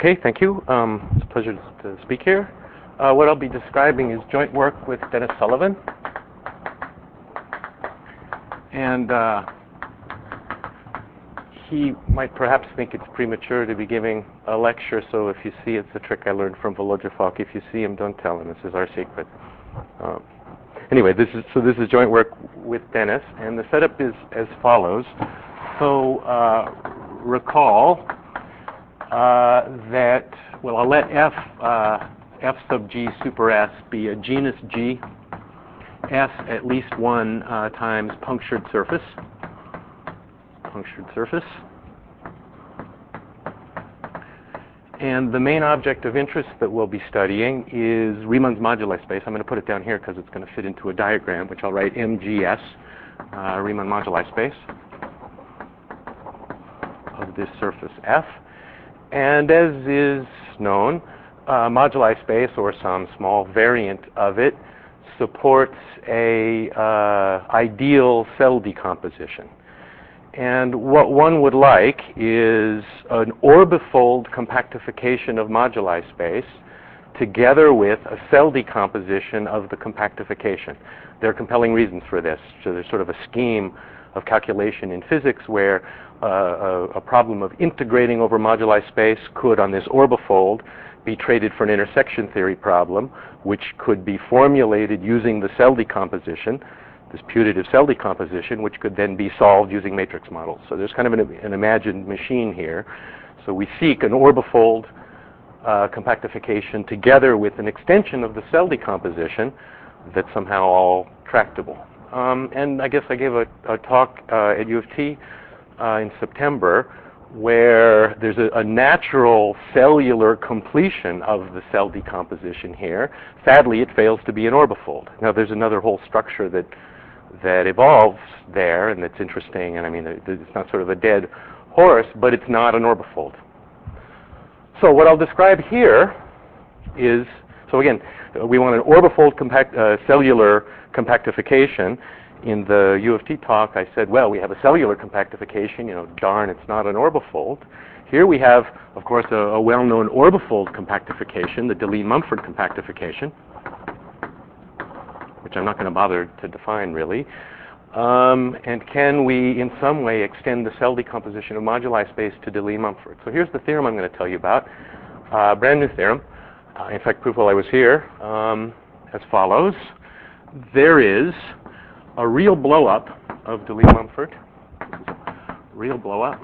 Okay, thank you. It's a pleasure to speak here. What I'll be describing is joint work with Dennis Sullivan. And he might perhaps think it's premature to be giving a lecture, so if you see, it's a trick I learned from Volodya Falk. If you see him, don't tell him. This is our secret. Anyway, this is joint work with Dennis, and the setup is as follows. So recall that, well, I'll let F sub G super S be a genus G, S at least one times punctured surface. And the main object of interest that we'll be studying is Riemann's moduli space. I'm going to put it down here because it's going to fit into a diagram, which I'll write MGS, Riemann moduli space of this surface F. And as is known, moduli space, or some small variant of it, supports a ideal cell decomposition. And what one would like is an orbifold compactification of moduli space together with a cell decomposition of the compactification. There are compelling reasons for this. So there's sort of a scheme of calculation in physics where a problem of integrating over moduli space could, on this orbifold, be traded for an intersection theory problem, which could be formulated using the cell decomposition, this putative cell decomposition, which could then be solved using matrix models. So there's kind of an imagined machine here. So we seek an orbifold compactification together with an extension of the cell decomposition that's somehow all tractable. And I guess I gave a talk at U of T in September where there's a natural cellular completion of the cell decomposition here. Sadly, it fails to be an orbifold. Now, there's another whole structure that evolves there, and that's interesting, and I mean, it's not sort of a dead horse, but it's not an orbifold. So what I'll describe here is, so again, we want an orbifold cellular compactification. In the U of T talk, I said, well, we have a cellular compactification, darn, it's not an orbifold. Here we have, of course, a well-known orbifold compactification, the Deligne-Mumford compactification, which I'm not going to bother to define, really. And can we, in some way, extend the cell decomposition of moduli space to Deligne-Mumford? So here's the theorem I'm going to tell you about, brand new theorem. In fact, proof while I was here, as follows. There is a real blow-up of Deligne-Mumford. Real blow-up.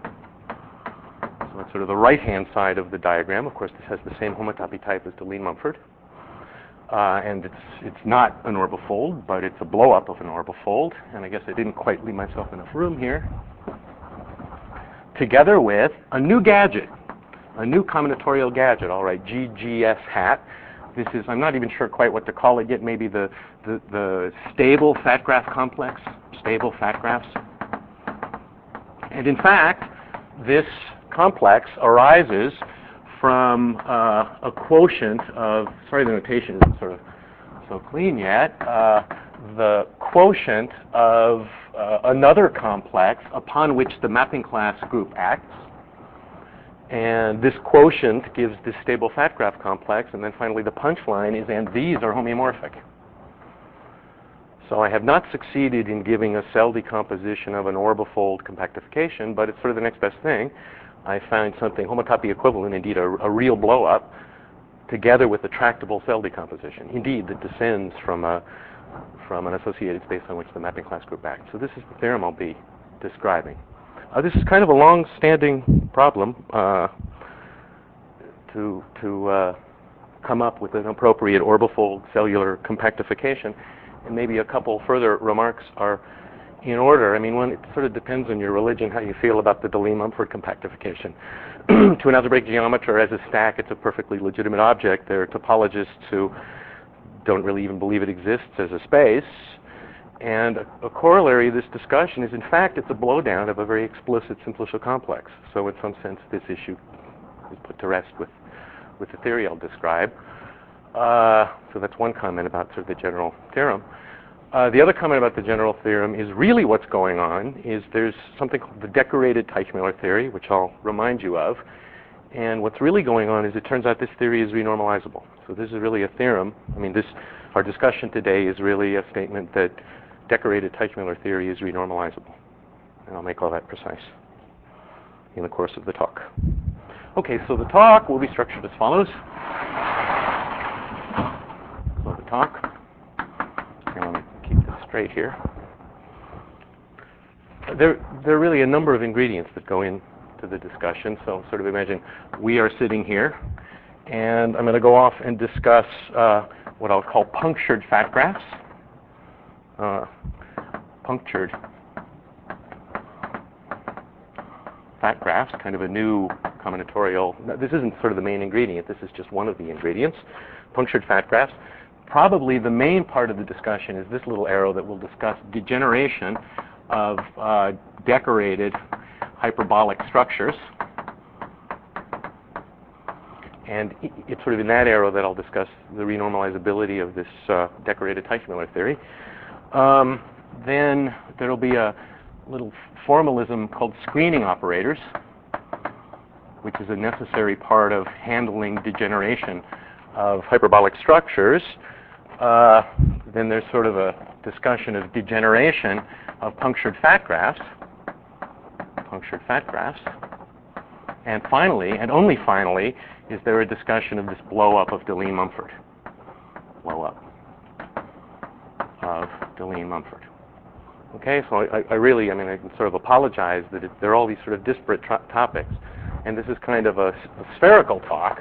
So it's sort of the right-hand side of the diagram. Of course, this has the same homotopy type as Deligne-Mumford. And it's not an orbifold, but it's a blow-up of an orbifold. And I guess I didn't quite leave myself enough room here. Together with a new gadget, a new combinatorial gadget, all right, GGS hat. This is, I'm not even sure quite what to call it yet, maybe the stable fat graph complex, stable fat graphs. And in fact, this complex arises from a quotient of, sorry the notation isn't sort of so clean yet, the quotient of another complex upon which the mapping class group acts. And this quotient gives this stable fat graph complex, and then finally the punchline is, and these are homeomorphic. So I have not succeeded in giving a cell decomposition of an orbifold compactification, but it's sort of the next best thing. I found something homotopy equivalent, indeed a real blow-up, together with a tractable cell decomposition, indeed, that descends from an associated space on which the mapping class group acts. So this is the theorem I'll be describing. This is kind of a long-standing problem to come up with an appropriate orbifold cellular compactification, and maybe a couple further remarks are in order. I mean, one, it sort of depends on your religion how you feel about the Deligne-Mumford compactification. To an algebraic geometer, as a stack, it's a perfectly legitimate object. There are topologists who don't really even believe it exists as a space. And a corollary of this discussion is, in fact, it's a blowdown of a very explicit simplicial complex. So in some sense, this issue is put to rest with the theory I'll describe. So that's one comment about sort of the general theorem. The other comment about the general theorem is really what's going on is there's something called the decorated Teichmüller theory, which I'll remind you of. And what's really going on is it turns out this theory is renormalizable. So this is really a theorem. I mean, our discussion today is really a statement that decorated Teichmüller theory is renormalizable. And I'll make all that precise in the course of the talk. Okay, so the talk will be structured as follows. So the talk, and let me keep this straight here. There are really a number of ingredients that go into the discussion. So sort of imagine we are sitting here, and I'm going to go off and discuss what I'll call punctured fat graphs. Punctured fat graphs, kind of a new combinatorial. This isn't sort of the main ingredient. This is just one of the ingredients. Punctured fat graphs. Probably the main part of the discussion is this little arrow that will discuss degeneration of decorated hyperbolic structures. And it's sort of in that arrow that I'll discuss the renormalizability of this decorated Teichmüller theory. Then there will be a little formalism called screening operators, which is a necessary part of handling degeneration of hyperbolic structures. Then there's sort of a discussion of degeneration of punctured fat graphs. Punctured fat graphs. And finally, and only finally, is there a discussion of this blow-up of Deligne-Mumford. Blow-up of Deligne-Mumford. Okay, so I can sort of apologize that there are all these sort of disparate topics, and this is kind of a spherical talk.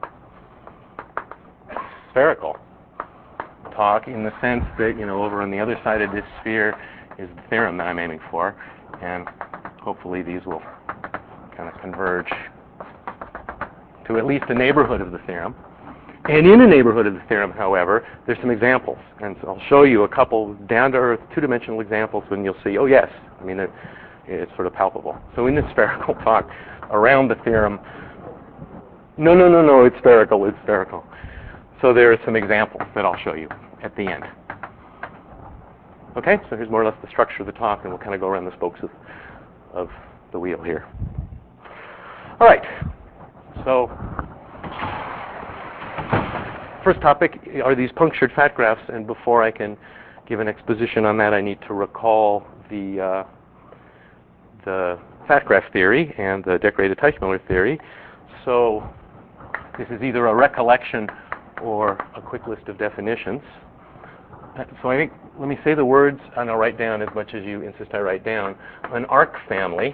Spherical talk in the sense that, over on the other side of this sphere is the theorem that I'm aiming for, and hopefully these will kind of converge to at least a neighborhood of the theorem. And in a neighborhood of the theorem, however, there's some examples. And so I'll show you a couple down-to-earth, two-dimensional examples, and you'll see, oh yes, it's sort of palpable. So in this spherical talk around the theorem, no, it's spherical. So there are some examples that I'll show you at the end. Okay, so here's more or less the structure of the talk, and we'll kind of go around the spokes of the wheel here. All right, so first topic are these punctured fat graphs, and before I can give an exposition on that, I need to recall the fat graph theory and the decorated Teichmüller theory. So this is either a recollection or a quick list of definitions. So I think, let me say the words, and I'll write down as much as you insist I write down. An arc family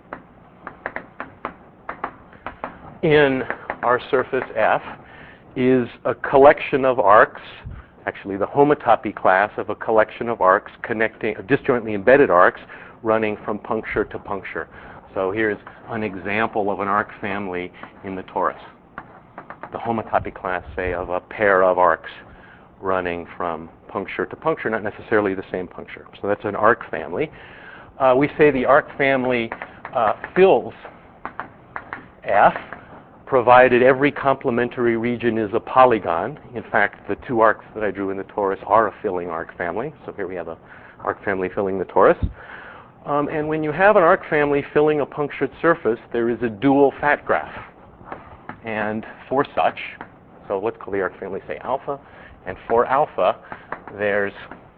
in our surface F is a collection of arcs, actually the homotopy class of a collection of arcs connecting, disjointly embedded arcs running from puncture to puncture. So here's an example of an arc family in the torus. The homotopy class, say, of a pair of arcs running from puncture to puncture, not necessarily the same puncture. So that's an arc family. We say the arc family fills F, provided every complementary region is a polygon. In fact, the two arcs that I drew in the torus are a filling arc family. So here we have an arc family filling the torus. And when you have an arc family filling a punctured surface, there is a dual fat graph. And for such, so let's call the arc family, say, alpha. And for alpha, there's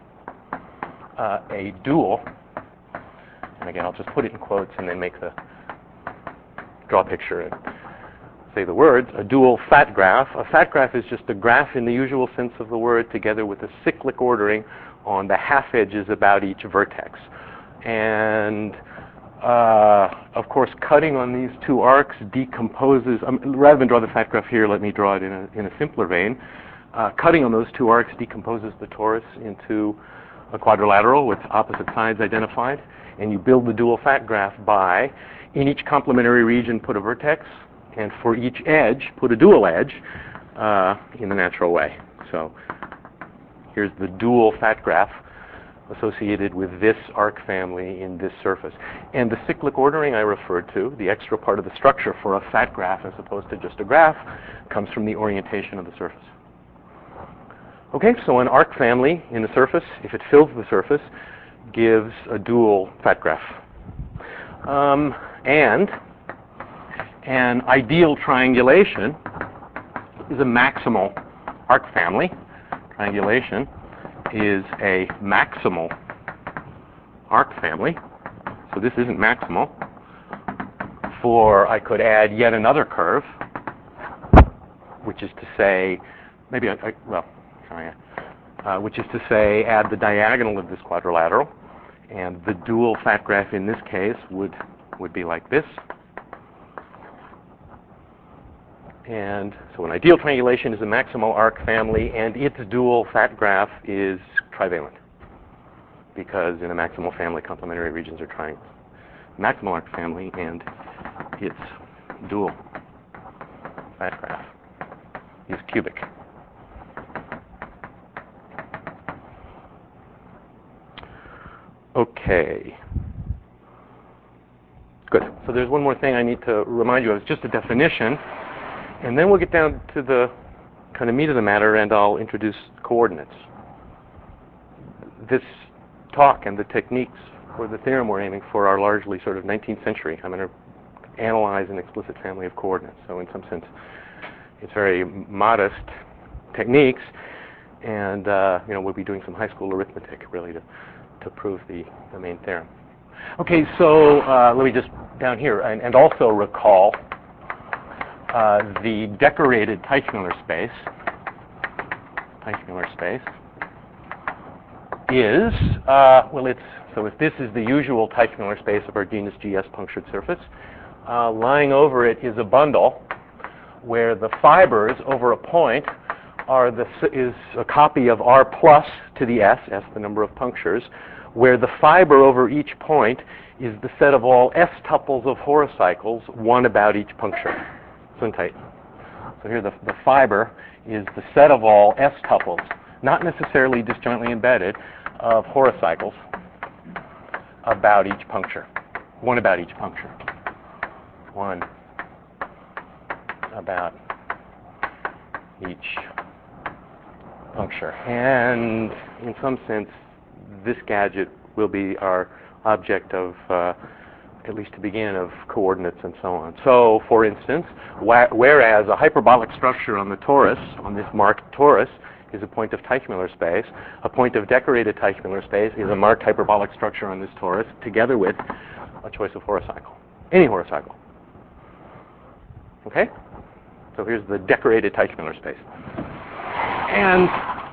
a dual, and again, I'll just put it in quotes and then draw a picture and say the words, a dual fat graph. A fat graph is just a graph in the usual sense of the word, together with a cyclic ordering on the half edges about each vertex. And of course, cutting on these two arcs decomposes, rather than draw the fat graph here, let me draw it in a simpler vein. Cutting on those two arcs decomposes the torus into a quadrilateral with opposite sides identified, and you build the dual fat graph by, in each complementary region, put a vertex, and for each edge, put a dual edge in the natural way. So here's the dual fat graph associated with this arc family in this surface. And the cyclic ordering I referred to, the extra part of the structure for a fat graph as opposed to just a graph, comes from the orientation of the surface. Okay, so an arc family in the surface, if it fills the surface, gives a dual fat graph. And an ideal triangulation is a maximal arc family. Triangulation is a maximal arc family. So this isn't maximal. For I could add yet another curve, which is to say, which is to say, add the diagonal of this quadrilateral, and the dual fat graph in this case would be like this. And so an ideal triangulation is a maximal arc family, and its dual fat graph is trivalent, because in a maximal family, complementary regions are triangles. Maximal arc family and its dual fat graph is cubic. Okay. Good. So there's one more thing I need to remind you of. It's just a definition. And then we'll get down to the kind of meat of the matter, and I'll introduce coordinates. This talk and the techniques for the theorem we're aiming for are largely sort of 19th century. I'm going to analyze an explicit family of coordinates. So in some sense, it's very modest techniques, and we'll be doing some high school arithmetic really to prove the main theorem. Okay, so let me just down here and also recall the decorated Teichmüller space. Teichmüller space is so if this is the usual Teichmüller space of our genus GS punctured surface, lying over it is a bundle where the fibers over a point is a copy of R plus to the S the number of punctures, where the fiber over each point is the set of all S tuples of horocycles, one about each puncture. So here the fiber is the set of all S tuples, not necessarily disjointly embedded, of horocycles about each puncture. One about each puncture. One about each puncture. And in some sense, this gadget will be our object of, at least to begin, of coordinates and so on. So, for instance, whereas a hyperbolic structure on the torus, on this marked torus, is a point of Teichmüller space, a point of decorated Teichmüller space is a marked hyperbolic structure on this torus, together with a choice of horocycle. Any horocycle. Okay? So here's the decorated Teichmüller space. And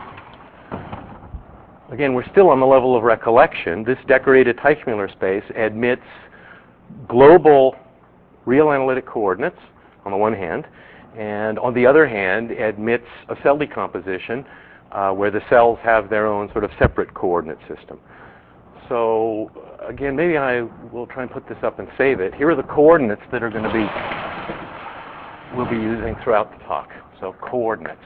again, we're still on the level of recollection. This decorated Teichmüller space admits global real analytic coordinates on the one hand, and on the other hand admits a cell decomposition where the cells have their own sort of separate coordinate system. So again, maybe I will try and put this up and save it. Here are the coordinates that are going to be we'll be using throughout the talk. So coordinates.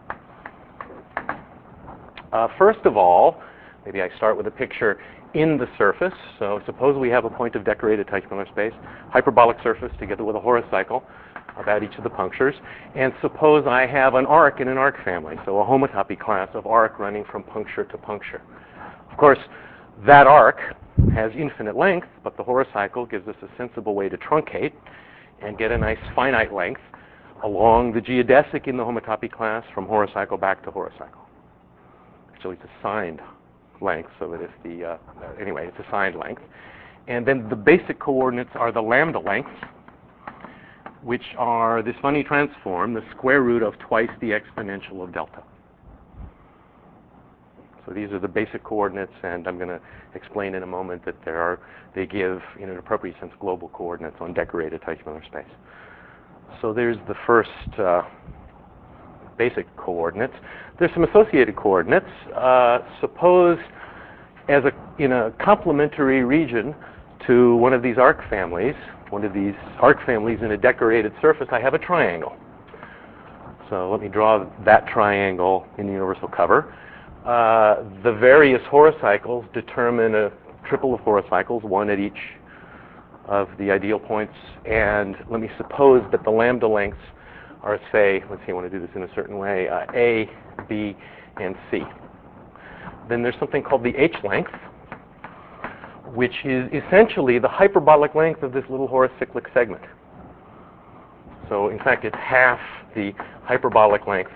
First of all, maybe I start with a picture in the surface. So suppose we have a point of decorated Teichmüller space, hyperbolic surface together with a horocycle about each of the punctures. And suppose I have an arc in an arc family, so a homotopy class of arc running from puncture to puncture. Of course, that arc has infinite length, but the horocycle gives us a sensible way to truncate and get a nice finite length along the geodesic in the homotopy class from horocycle back to horocycle. Actually, it's a signed length, so that if anyway, it's a signed length. And then the basic coordinates are the lambda lengths, which are this funny transform, the square root of twice the exponential of delta. So these are the basic coordinates, and I'm going to explain in a moment that they give, in an appropriate sense, global coordinates on decorated Teichmüller space. So there's the first basic coordinates. There's some associated coordinates. Suppose in a complementary region to one of these arc families in a decorated surface, I have a triangle. So let me draw that triangle in the universal cover. The various horocycles determine a triple of horocycles, one at each of the ideal points. And let me suppose that the lambda lengths are, say, let's see, I want to do this in a certain way, A, B, and C. Then there's something called the H length, which is essentially the hyperbolic length of this little horocyclic segment. So in fact, it's half the hyperbolic length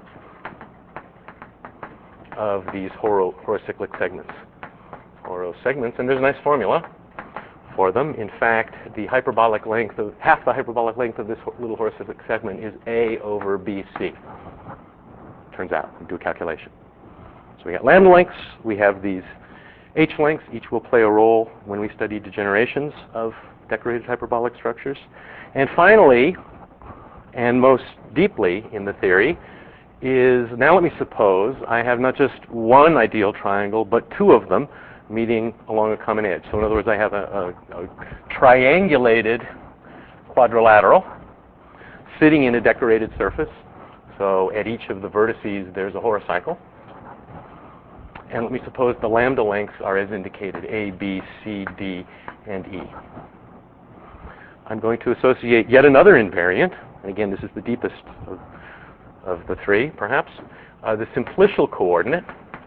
of these horocyclic segments. Horosegments, and there's a nice formula for them. In fact, the hyperbolic length of half the hyperbolic length of this little horocyclic segment is A over BC. Turns out, we do a calculation. So we got lambda lengths, we have these H lengths, each will play a role when we study degenerations of decorated hyperbolic structures. And finally, and most deeply in the theory, is now let me suppose I have not just one ideal triangle, but two of them meeting along a common edge. So in other words, I have a triangulated quadrilateral sitting in a decorated surface. So at each of the vertices, there's a horocycle. And let me suppose the lambda lengths are as indicated, A, B, C, D, and E. I'm going to associate yet another invariant. And again, this is the deepest of the three, perhaps. The simplicial coordinate.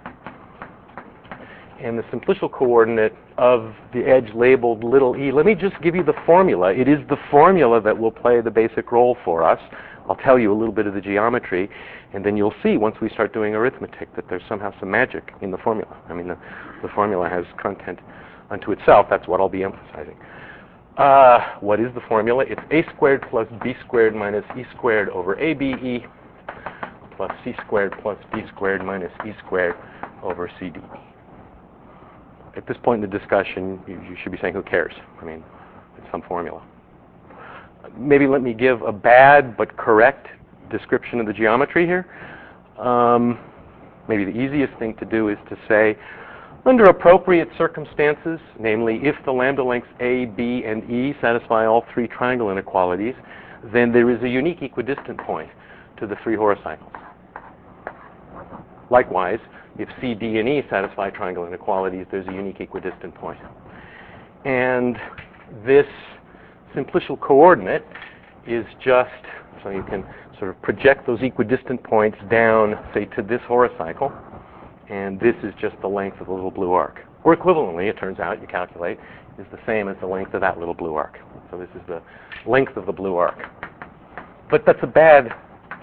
And the simplicial coordinate of the edge labeled little e. Let me just give you the formula. It is the formula that will play the basic role for us. I'll tell you a little bit of the geometry, and then you'll see once we start doing arithmetic that there's somehow some magic in the formula. I mean, the formula has content unto itself. That's what I'll be emphasizing. What is the formula? It's a squared plus b squared minus e squared over abe plus c squared plus d squared minus e squared over cd. At this point in the discussion, you should be saying, who cares? I mean, it's some formula. Maybe let me give a bad but correct description of the geometry here. Maybe the easiest thing to do is to say, under appropriate circumstances, namely if the lambda lengths A, B, and E satisfy all three triangle inequalities, then there is a unique equidistant point to the three horocycles. Likewise, if C, D, and E satisfy triangle inequalities, there's a unique equidistant point. And this simplicial coordinate is just, so you can sort of project those equidistant points down, say, to this horocycle, and this is just the length of the little blue arc. Or equivalently, it turns out, you calculate, is the same as the length of that little blue arc. So this is the length of the blue arc. But that's a bad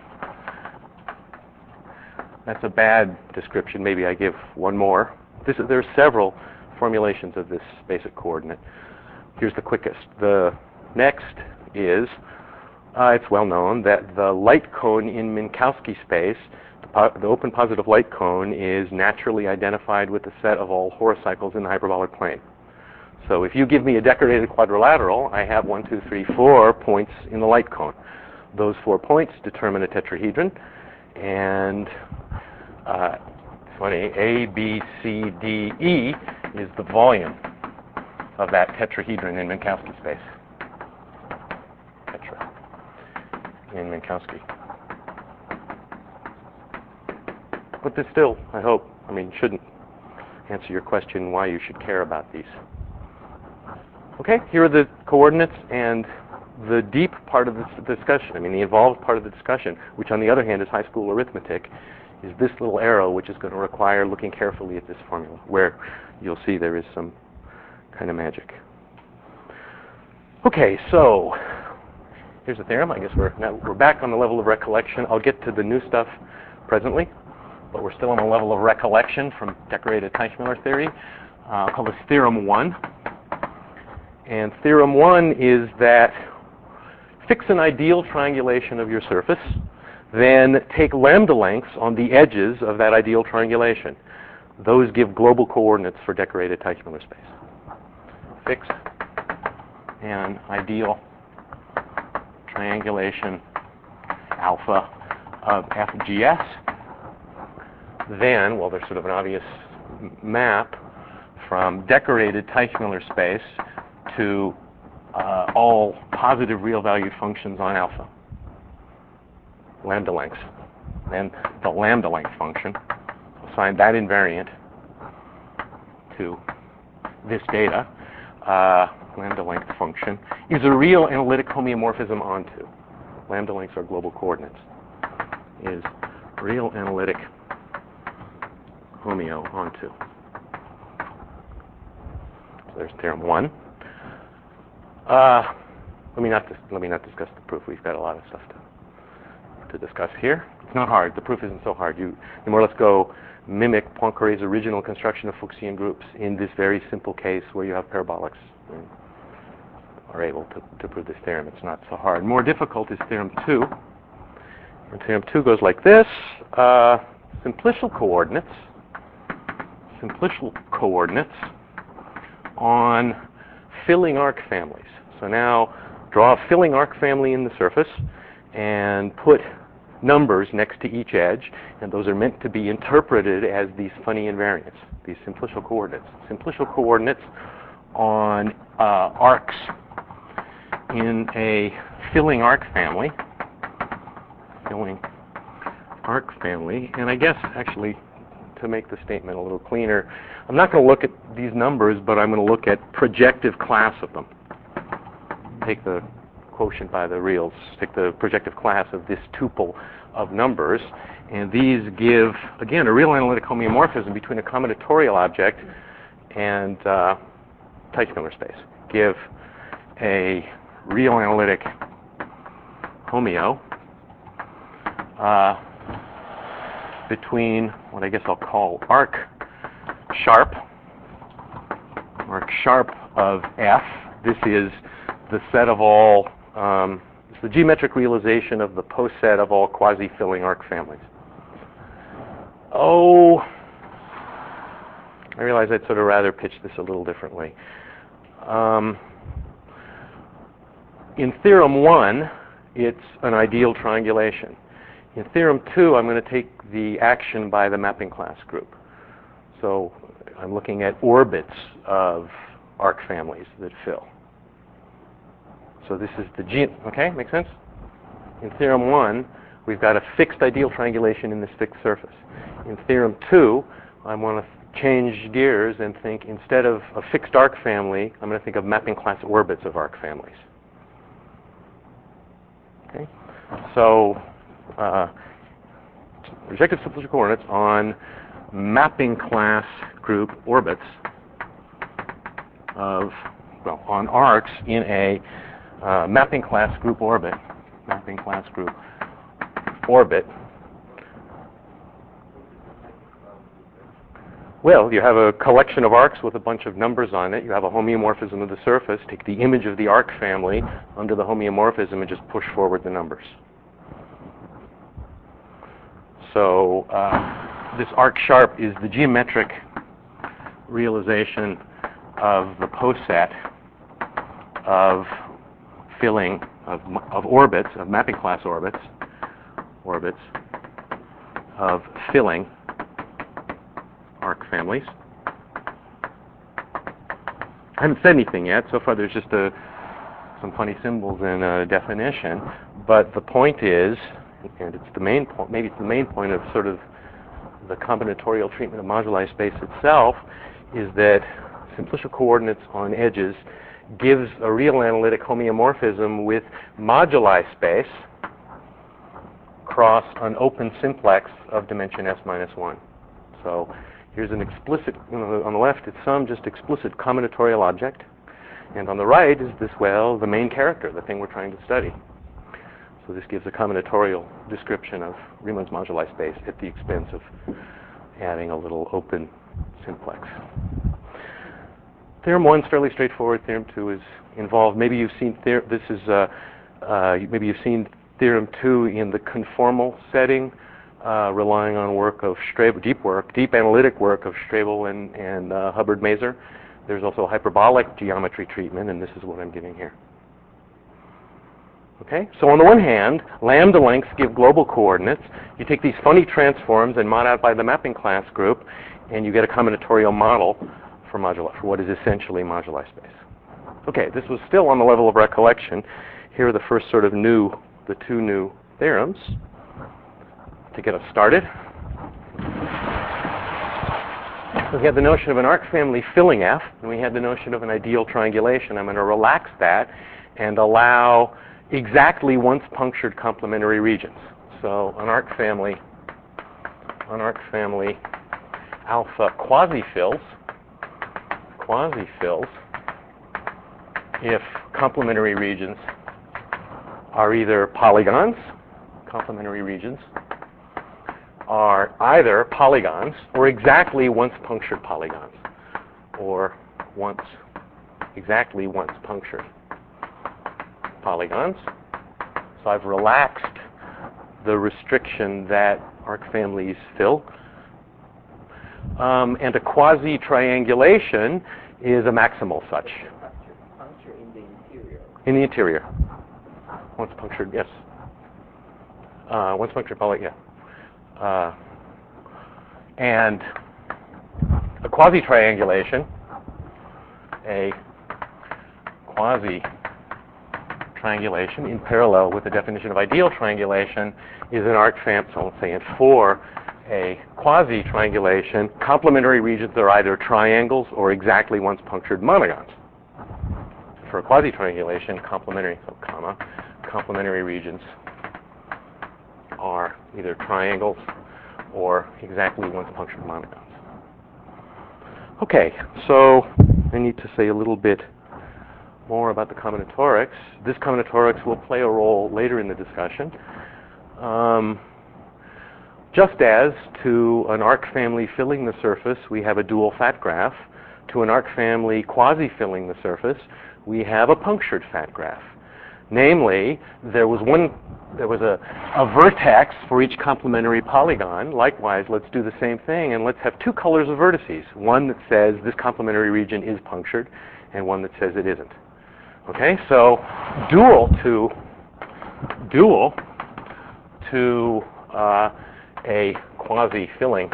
description. Maybe I give one more. There are several formulations of this basic coordinate. Here's the quickest. The next is, it's well known that the light cone in Minkowski space, the open positive light cone, is naturally identified with the set of all horocycles in the hyperbolic plane. So if you give me a decorated quadrilateral, I have 1, 2, 3, 4 points in the light cone. Those 4 points determine a tetrahedron, and funny, A, B, C, D, E is the volume of that tetrahedron in Minkowski space. Tetra in Minkowski. But this still, I hope, shouldn't answer your question why you should care about these. Okay, here are the coordinates, and the deep part of this discussion, the involved part of the discussion, which on the other hand is high school arithmetic, is this little arrow, which is going to require looking carefully at this formula, where you'll see there is some kind of magic. Okay, so here's the theorem. I guess we're back on the level of recollection. I'll get to the new stuff presently, but we're still on the level of recollection from decorated Teichmüller theory. I'll call this Theorem 1. And Theorem 1 is that fix an ideal triangulation of your surface, then take lambda lengths on the edges of that ideal triangulation. Those give global coordinates for decorated Teichmüller space. Fix an ideal triangulation alpha of FGS. Then, well, there's sort of an obvious map from decorated Teichmüller space to all positive real valued functions on alpha. Lambda lengths. And the lambda length function, assign that invariant to this data, lambda length function, is a real analytic homeomorphism onto. Lambda lengths are global coordinates. Is real analytic homeo onto. So there's theorem 1. let me not discuss the proof. We've got a lot of stuff to discuss here. It's not hard. The proof isn't so hard. You more or less go mimic Poincaré's original construction of Fuchsian groups in this very simple case where you have parabolics and are able to prove this theorem. It's not so hard. More difficult is theorem 2. And theorem 2 goes like this. Simplicial coordinates on filling arc families. So now draw a filling arc family in the surface and put numbers next to each edge, and those are meant to be interpreted as these funny invariants, these simplicial coordinates. Simplicial coordinates on arcs in a filling arc family. And I guess actually to make the statement a little cleaner, I'm not going to look at these numbers, but I'm going to look at projective class of them. Take the quotient by the reals, take the projective class of this tuple of numbers, and these give, again, a real analytic homeomorphism between a combinatorial object and Teichmüller space. Give a real analytic homeo between what I guess I'll call arc sharp of F. This is the set of all, it's the geometric realization of the post set of all quasi-filling arc families. Oh, I realize I'd sort of rather pitch this a little differently. In theorem 1, it's an ideal triangulation. In theorem 2, I'm going to take the action by the mapping class group. So I'm looking at orbits of arc families that fill. So this is the okay, make sense? In theorem 1, we've got a fixed ideal triangulation in this fixed surface. In theorem 2, I want to change gears and think, instead of a fixed arc family, I'm going to think of mapping class orbits of arc families. Okay? So projective simplicial coordinates on mapping class group orbits of, well, on arcs in a mapping class group orbit. Well, you have a collection of arcs with a bunch of numbers on it. You have a homeomorphism of the surface. Take the image of the arc family under the homeomorphism and just push forward the numbers. So this arc sharp is the geometric realization of the post set of filling of orbits, of mapping class orbits of filling arc families. I haven't said anything yet. So far there's just some funny symbols and a definition. But the point is, and it's the main point, maybe it's the main point of sort of the combinatorial treatment of moduli space itself, is that simplicial coordinates on edges gives a real analytic homeomorphism with moduli space across an open simplex of dimension s minus 1. So here's an explicit, on the left it's some just explicit combinatorial object, and on the right is this, well, the main character, the thing we're trying to study. So this gives a combinatorial description of Riemann's moduli space at the expense of adding a little open simplex. Theorem 1 is fairly straightforward. Theorem 2 is involved. Maybe you've seen maybe you've seen Theorem 2 in the conformal setting, relying on work of Strebel, deep analytic work of Strebel and Hubbard-Maser. There's also a hyperbolic geometry treatment, and this is what I'm giving here. Okay, so on the one hand, lambda lengths give global coordinates. You take these funny transforms and mod out by the mapping class group, and you get a combinatorial model for what is essentially moduli space. Okay, this was still on the level of recollection. Here are the first sort of the two new theorems to get us started. So we had the notion of an arc family filling F, and we had the notion of an ideal triangulation. I'm going to relax that and allow exactly once punctured complementary regions. So an arc family alpha quasi-fills if complementary regions are either polygons, complementary regions, are either polygons or exactly once punctured polygons, or exactly once punctured polygons. So I've relaxed the restriction that arc families fill. And a quasi-triangulation is a maximal such. Puncture in the interior. In the interior. Once punctured, yes. Once punctured polygon, yeah. And a quasi-triangulation, in parallel with the definition of ideal triangulation, is an arc family. So let's say for a quasi-triangulation, complementary regions are either triangles or exactly once punctured monogons. For a quasi-triangulation, complementary regions are either triangles or exactly once punctured monogons. Okay, so I need to say a little bit more about the combinatorics. This combinatorics will play a role later in the discussion. Just as to an arc family filling the surface, we have a dual fat graph. To an arc family quasi-filling the surface, we have a punctured fat graph. Namely, there was a vertex for each complementary polygon. Likewise, let's do the same thing, and let's have two colors of vertices. One that says this complementary region is punctured, and one that says it isn't. Okay, so dual to a quasi-filling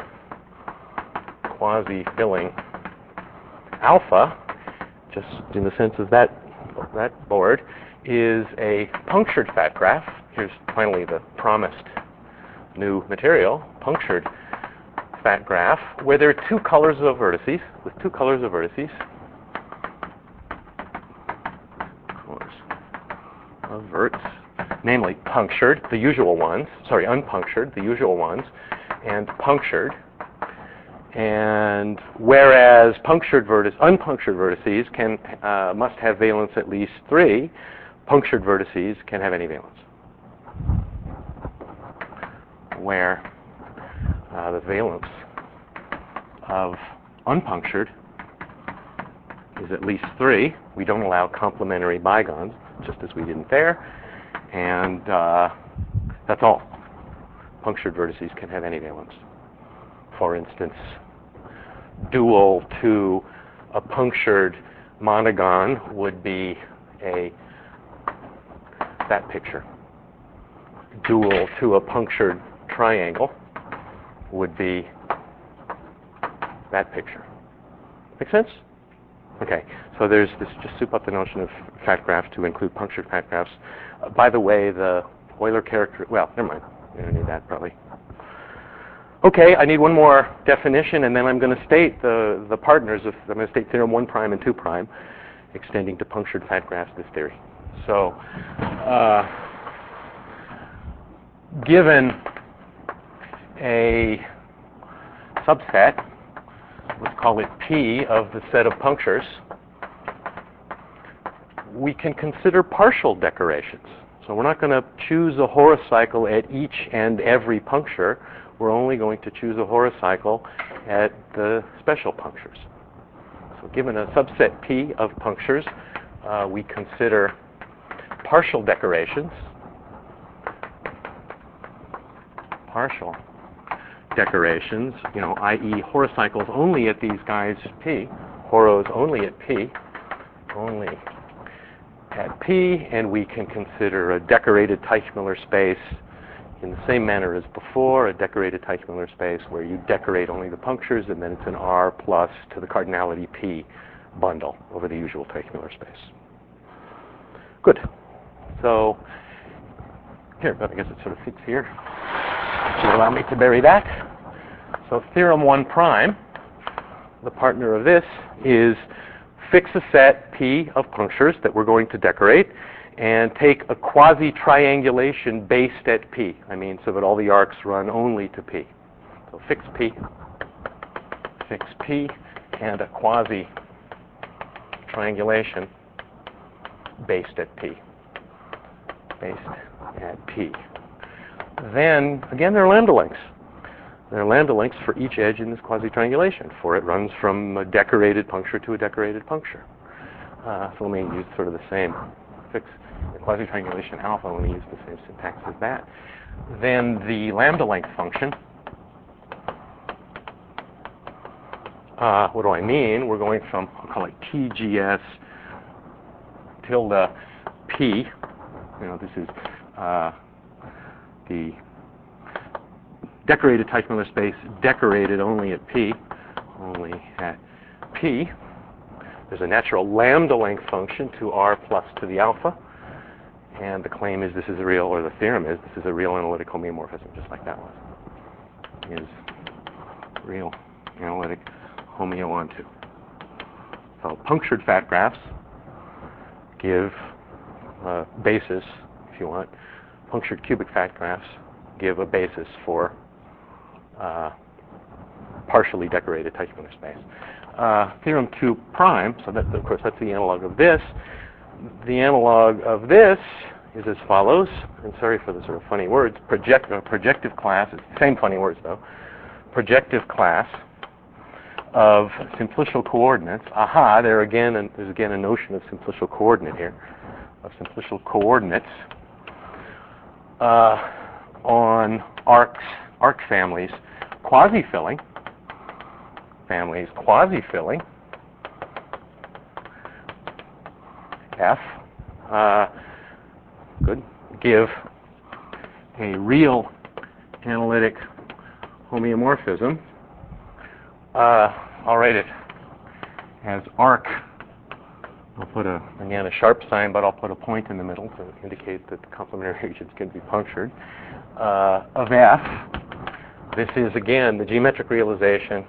alpha, just in the sense of that board, is a punctured fat graph. Here's finally the promised new material, punctured fat graph, where there are two colors of vertices, namely punctured, the usual ones, unpunctured, the usual ones, and punctured. And whereas unpunctured vertices must have valence at least 3, punctured vertices can have any valence. Where the valence of unpunctured is at least 3, we don't allow complementary bigons, just as we didn't there, and that's all. Punctured vertices can have any valence. For instance, dual to a punctured monogon would be that picture. Dual to a punctured triangle would be that picture. Make sense? Okay, so there's this, just soup up the notion of fat graph to include punctured fat graphs. By the way, the Euler character, well, never mind. We don't need that probably. Okay, I need one more definition, and then I'm going to state the partners of, I'm going to state theorem 1' and 2', extending to punctured fat graphs, this theory. So, given a subset, let's call it P of the set of punctures, we can consider partial decorations. So we're not going to choose a horocycle at each and every puncture. We're only going to choose a horocycle at the special punctures. So given a subset P of punctures, we consider partial decorations. I.e. horocycles only at these guys P, horos only at P, and we can consider a decorated Teichmüller space in the same manner as before, a decorated Teichmüller space where you decorate only the punctures, and then it's an R plus to the cardinality P bundle over the usual Teichmüller space. Good. So here, but I guess it sort of fits here. Should allow me to bury that. So theorem 1', the partner of this is fix a set P of punctures that we're going to decorate and take a quasi-triangulation based at P. I mean, so that all the arcs run only to P. So fix P, and a quasi-triangulation based at P. based at P. Then, again, there are lambda lengths. There are lambda lengths for each edge in this quasi-triangulation, for it runs from a decorated puncture to a decorated puncture. So let me use sort of the same fix. The quasi-triangulation alpha, let me use the same syntax as that. Then the lambda length function, what do I mean? We're going from, I'll call it TGS tilde P. This is the decorated Teichmüller space, decorated only at P. Only at P. There's a natural lambda length function to R plus to the alpha. And the claim is this is a real, or the theorem is this is a real analytic homeomorphism, just like that was. Is real analytic homeo onto. So punctured fat graphs give a basis, if you want. Punctured cubic fat graphs give a basis for partially decorated Teichmüller space. Theorem 2 prime, so that, of course, that's the analog of this. The analog of this is as follows, and sorry for the sort of funny words, projective class, it's the same funny words though, projective class of simplicial coordinates. Aha, there's again a notion of simplicial coordinate here, of simplicial coordinates on arc families, quasi-filling, F, give a real analytic homeomorphism. I'll write it as arc. I'll put again a sharp sign, but I'll put a point in the middle to indicate that the complementary regions can be punctured. Of F, this is again the geometric realization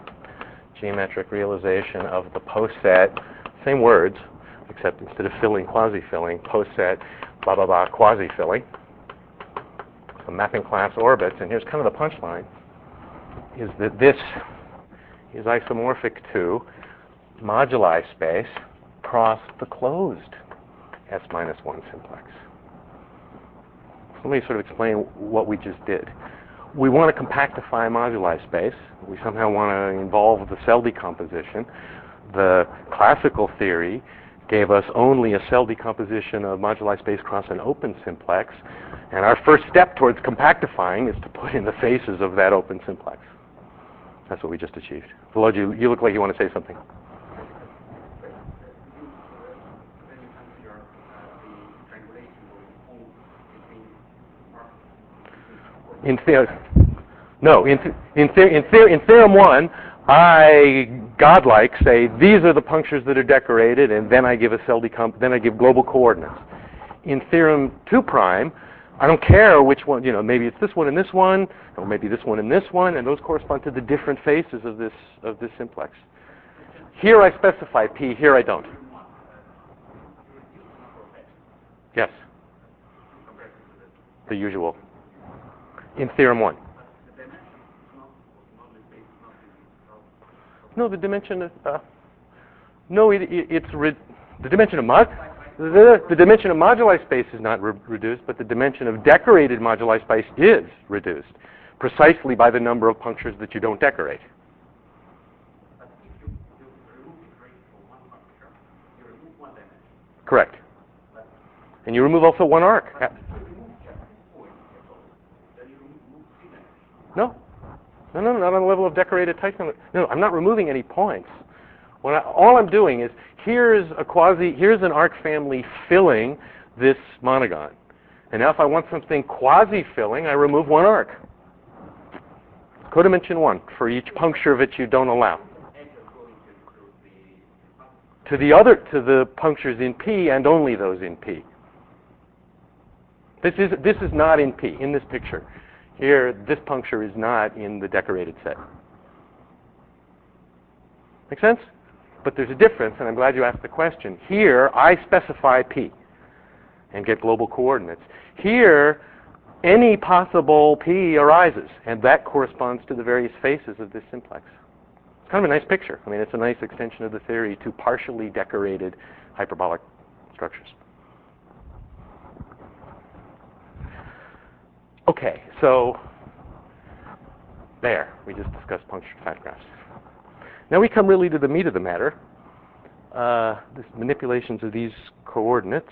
of the post set, same words, except instead of filling, quasi-filling, post set, blah, blah, blah, quasi-filling. So mapping class orbits, and here's kind of the punchline, is that this is isomorphic to moduli space across the closed S-1 simplex. So let me sort of explain what we just did. We want to compactify moduli space. We somehow want to involve the cell decomposition. The classical theory gave us only a cell decomposition of moduli space across an open simplex. And our first step towards compactifying is to put in the faces of that open simplex. That's what we just achieved. Volodya, you look like you want to say something. In theorem 1, I, godlike, say these are the punctures that are decorated, and then I give then I give global coordinates. In theorem 2 prime, I don't care which one, maybe it's this one and this one, or maybe this one and this one, and those correspond to the different faces of this simplex. Here I specify P, here I don't. Yes. The usual. In theorem 1. No, the dimension of the dimension of the dimension of moduli space is not reduced, but the dimension of decorated moduli space is reduced, precisely by the number of punctures that you don't decorate. But if you remove the trace for one puncture, you remove one dimension. Correct. And you remove also one arc. But if you remove just 2 points at all, then you remove 3 dimensions. No, not on the level of decorated Teichmüller. No, I'm not removing any points. All I'm doing is here's an arc family filling this monogon. And now if I want something quasi-filling, I remove one arc. Codimension 1 for each puncture that you don't allow. To the punctures in P and only those in P. This is not in P, in this picture. Here, this puncture is not in the decorated set. Make sense? But there's a difference, and I'm glad you asked the question. Here, I specify P and get global coordinates. Here, any possible P arises, and that corresponds to the various faces of this simplex. It's kind of a nice picture. I mean, it's a nice extension of the theory to partially decorated hyperbolic structures. Okay, so there, we just discussed punctured fat graphs. Now we come really to the meat of the matter, this manipulations of these coordinates,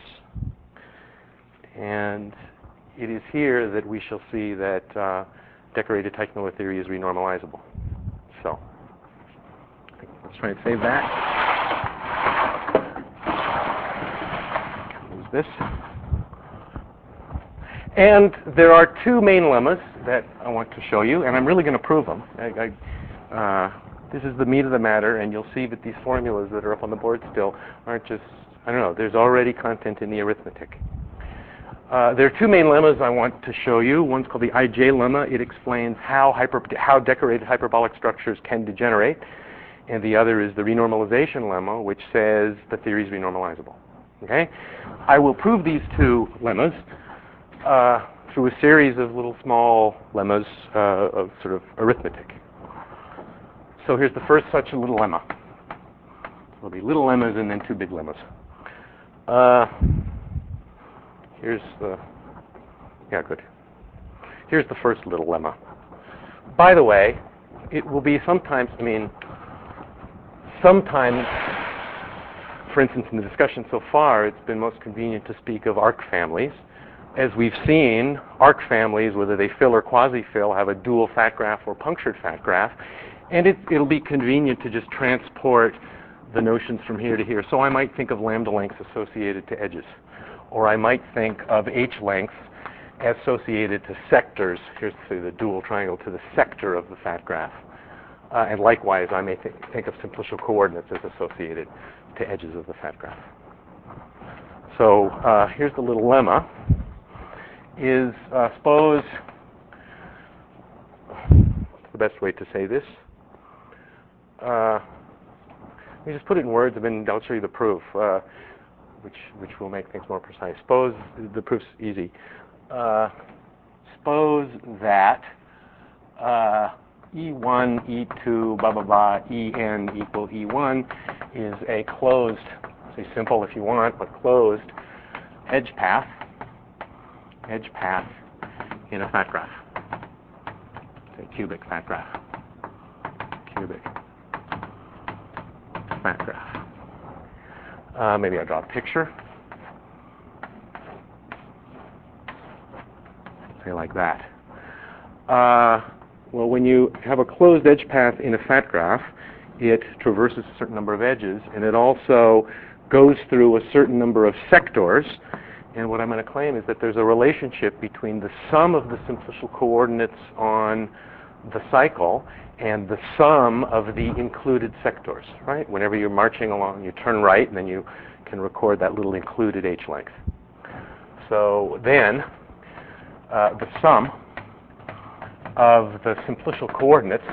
and it is here that we shall see that decorated Teichmüller theory is renormalizable. So, let's try and save that. Use this. And there are two main lemmas that I want to show you, and I'm really going to prove them. This is the meat of the matter, and you'll see that these formulas that are up on the board still aren't just, I don't know, there's already content in the arithmetic. There are two main lemmas I want to show you. One's called the IJ lemma. It explains how decorated hyperbolic structures can degenerate. And the other is the renormalization lemma, which says the theory is renormalizable. Okay? I will prove these two lemmas through a series of little small lemmas of sort of arithmetic. So here's the first such a little lemma. There'll be little lemmas and then two big lemmas. Here's the first little lemma. By the way, it will be sometimes, for instance, in the discussion so far, it's been most convenient to speak of arc families. As we've seen, arc families, whether they fill or quasi-fill, have a dual fat graph or punctured fat graph, and it'll be convenient to just transport the notions from here to here. So I might think of lambda lengths associated to edges, or I might think of h lengths associated to sectors. Here's the dual triangle to the sector of the fat graph. And likewise, I may think of simplicial coordinates as associated to edges of the fat graph. So here's the little lemma. Is suppose, what's the best way to say this? Let me just put it in words, and then I'll show you the proof, which will make things more precise. Suppose the proof's easy. Suppose that E1, E2, blah, blah, blah, En equal E1 is a closed, say simple if you want, but closed edge path in a fat graph. Say cubic fat graph. Cubic fat graph. Maybe I'll draw a picture. Say like that. Well, when you have a closed edge path in a fat graph, it traverses a certain number of edges, and it also goes through a certain number of sectors. And what I'm going to claim is that there's a relationship between the sum of the simplicial coordinates on the cycle and the sum of the included sectors, right? Whenever you're marching along, you turn right, and then you can record that little included h length. So then, the sum of the simplicial coordinates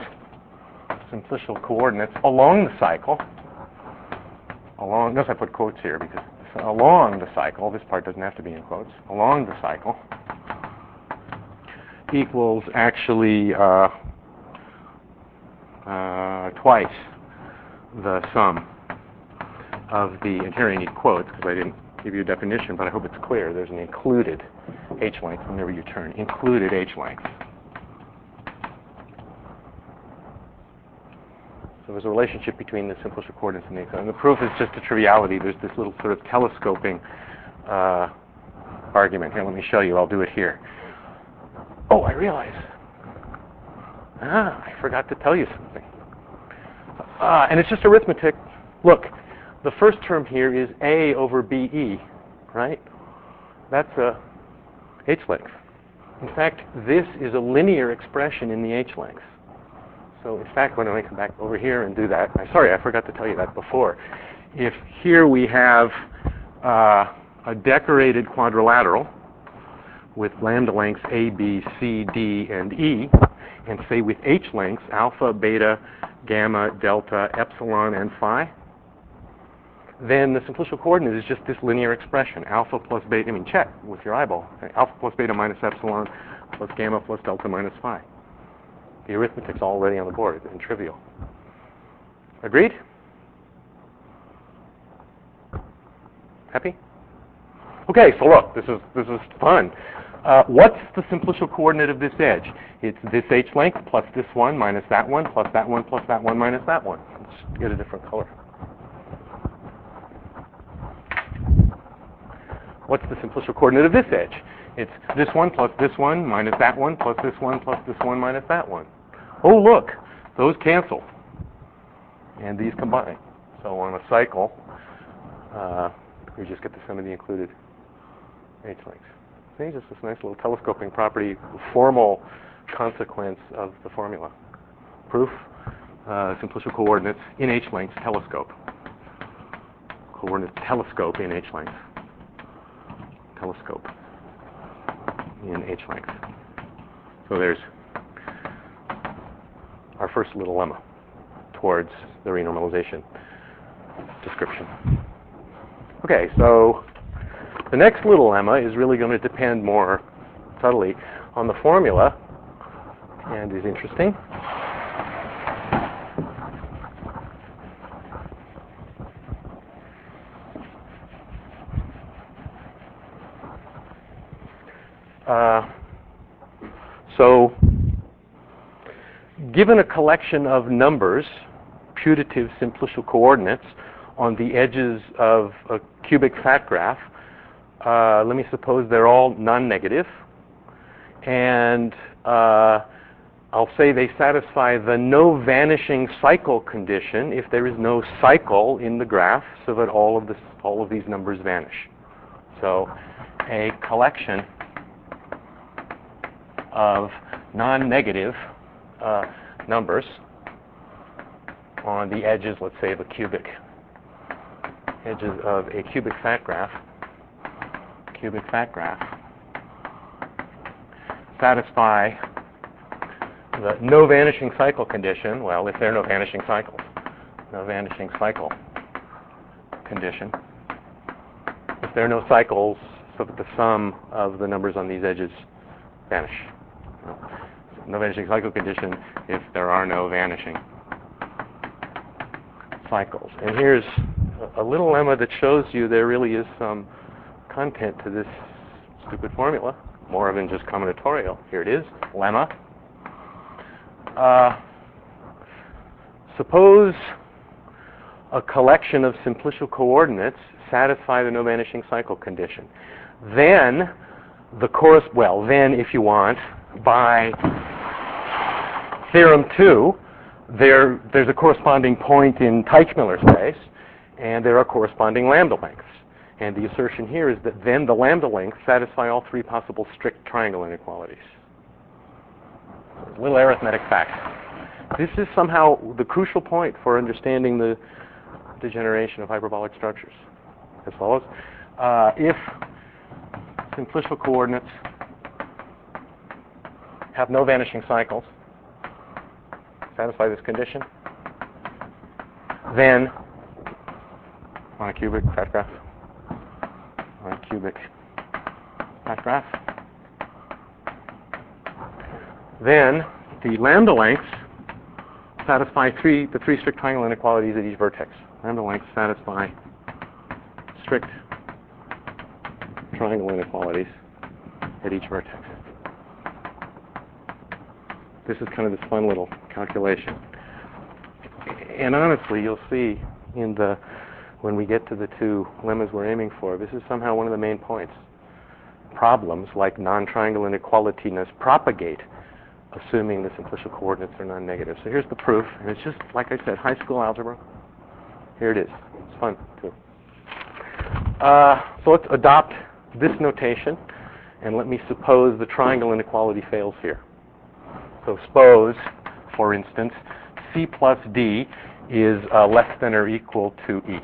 along the cycle, notice I put quotes here because along the cycle, this part doesn't have to be in quotes, along the cycle equals actually twice the sum of the, and here I need quotes because I didn't give you a definition, but I hope it's clear. There's an included h length whenever you turn, included h length. So there's a relationship between the simplicial coordinates and the proof is just a triviality. There's this little sort of telescoping argument. Here, let me show you. I'll do it here. Oh, I realize. I forgot to tell you something. And it's just arithmetic. Look, the first term here is A over BE, right? That's a h length. In fact, this is a linear expression in the h length. So in fact, when I come back over here and do that, sorry, I forgot to tell you that before. If here we have a decorated quadrilateral with lambda lengths A, B, C, D, and E, and say with h lengths, alpha, beta, gamma, delta, epsilon, and phi, then the simplicial coordinate is just this linear expression, alpha plus beta, check with your eyeball, alpha plus beta minus epsilon plus gamma plus delta minus phi. The arithmetic's already on the board and trivial. Agreed? Happy? Okay, so look, this is fun. What's the simplicial coordinate of this edge? It's this h length plus this one minus that one plus that one plus that one minus that one. Let's get a different color. What's the simplicial coordinate of this edge? It's this one plus this one minus that one plus this one plus this one minus that one. Oh, look, those cancel. And these combine. So on a cycle, we just get the sum of the included h lengths. See, just this nice little telescoping property, formal consequence of the formula. Proof, simplicial coordinates in h lengths, telescope. Coordinates telescope in h lengths. Telescope in h lengths. So there's our first little lemma towards the renormalization description. Okay, so the next little lemma is really going to depend more subtly on the formula and is interesting. So given a collection of numbers, putative simplicial coordinates, on the edges of a cubic fat graph, let me suppose they're all non-negative, and I'll say they satisfy the no vanishing cycle condition if there is no cycle in the graph, so that all of these numbers vanish. So a collection of non-negative numbers on the edges, let's say, of a cubic fat graph, satisfy the no vanishing cycle condition. Well, if there are no vanishing cycles, no vanishing cycle condition. If there are no cycles, so that the sum of the numbers on these edges vanish. No vanishing cycle condition if there are no vanishing cycles. And here's a little lemma that shows you there really is some content to this stupid formula, more than just combinatorial. Here it is, lemma. Suppose a collection of simplicial coordinates satisfy the no vanishing cycle condition. Then then if you want, by theorem 2, there's a corresponding point in Teichmüller space, and there are corresponding lambda lengths. And the assertion here is that then the lambda lengths satisfy all three possible strict triangle inequalities. Little arithmetic fact. This is somehow the crucial point for understanding the degeneration of hyperbolic structures. As follows. If simplicial coordinates have no vanishing cycles, satisfy this condition, then on a cubic fat graph, then the lambda lengths satisfy the three strict triangle inequalities at each vertex. Lambda lengths satisfy strict triangle inequalities at each vertex. This is kind of this fun little calculation. And honestly, you'll see when we get to the two lemmas we're aiming for, this is somehow one of the main points. Problems like non-triangle inequalityness propagate, assuming the simplicial coordinates are non-negative. So here's the proof, and it's just, like I said, high school algebra. Here it is. It's fun, too. So let's adopt this notation, and let me suppose the triangle inequality fails here. So suppose, for instance, C plus D is less than or equal to E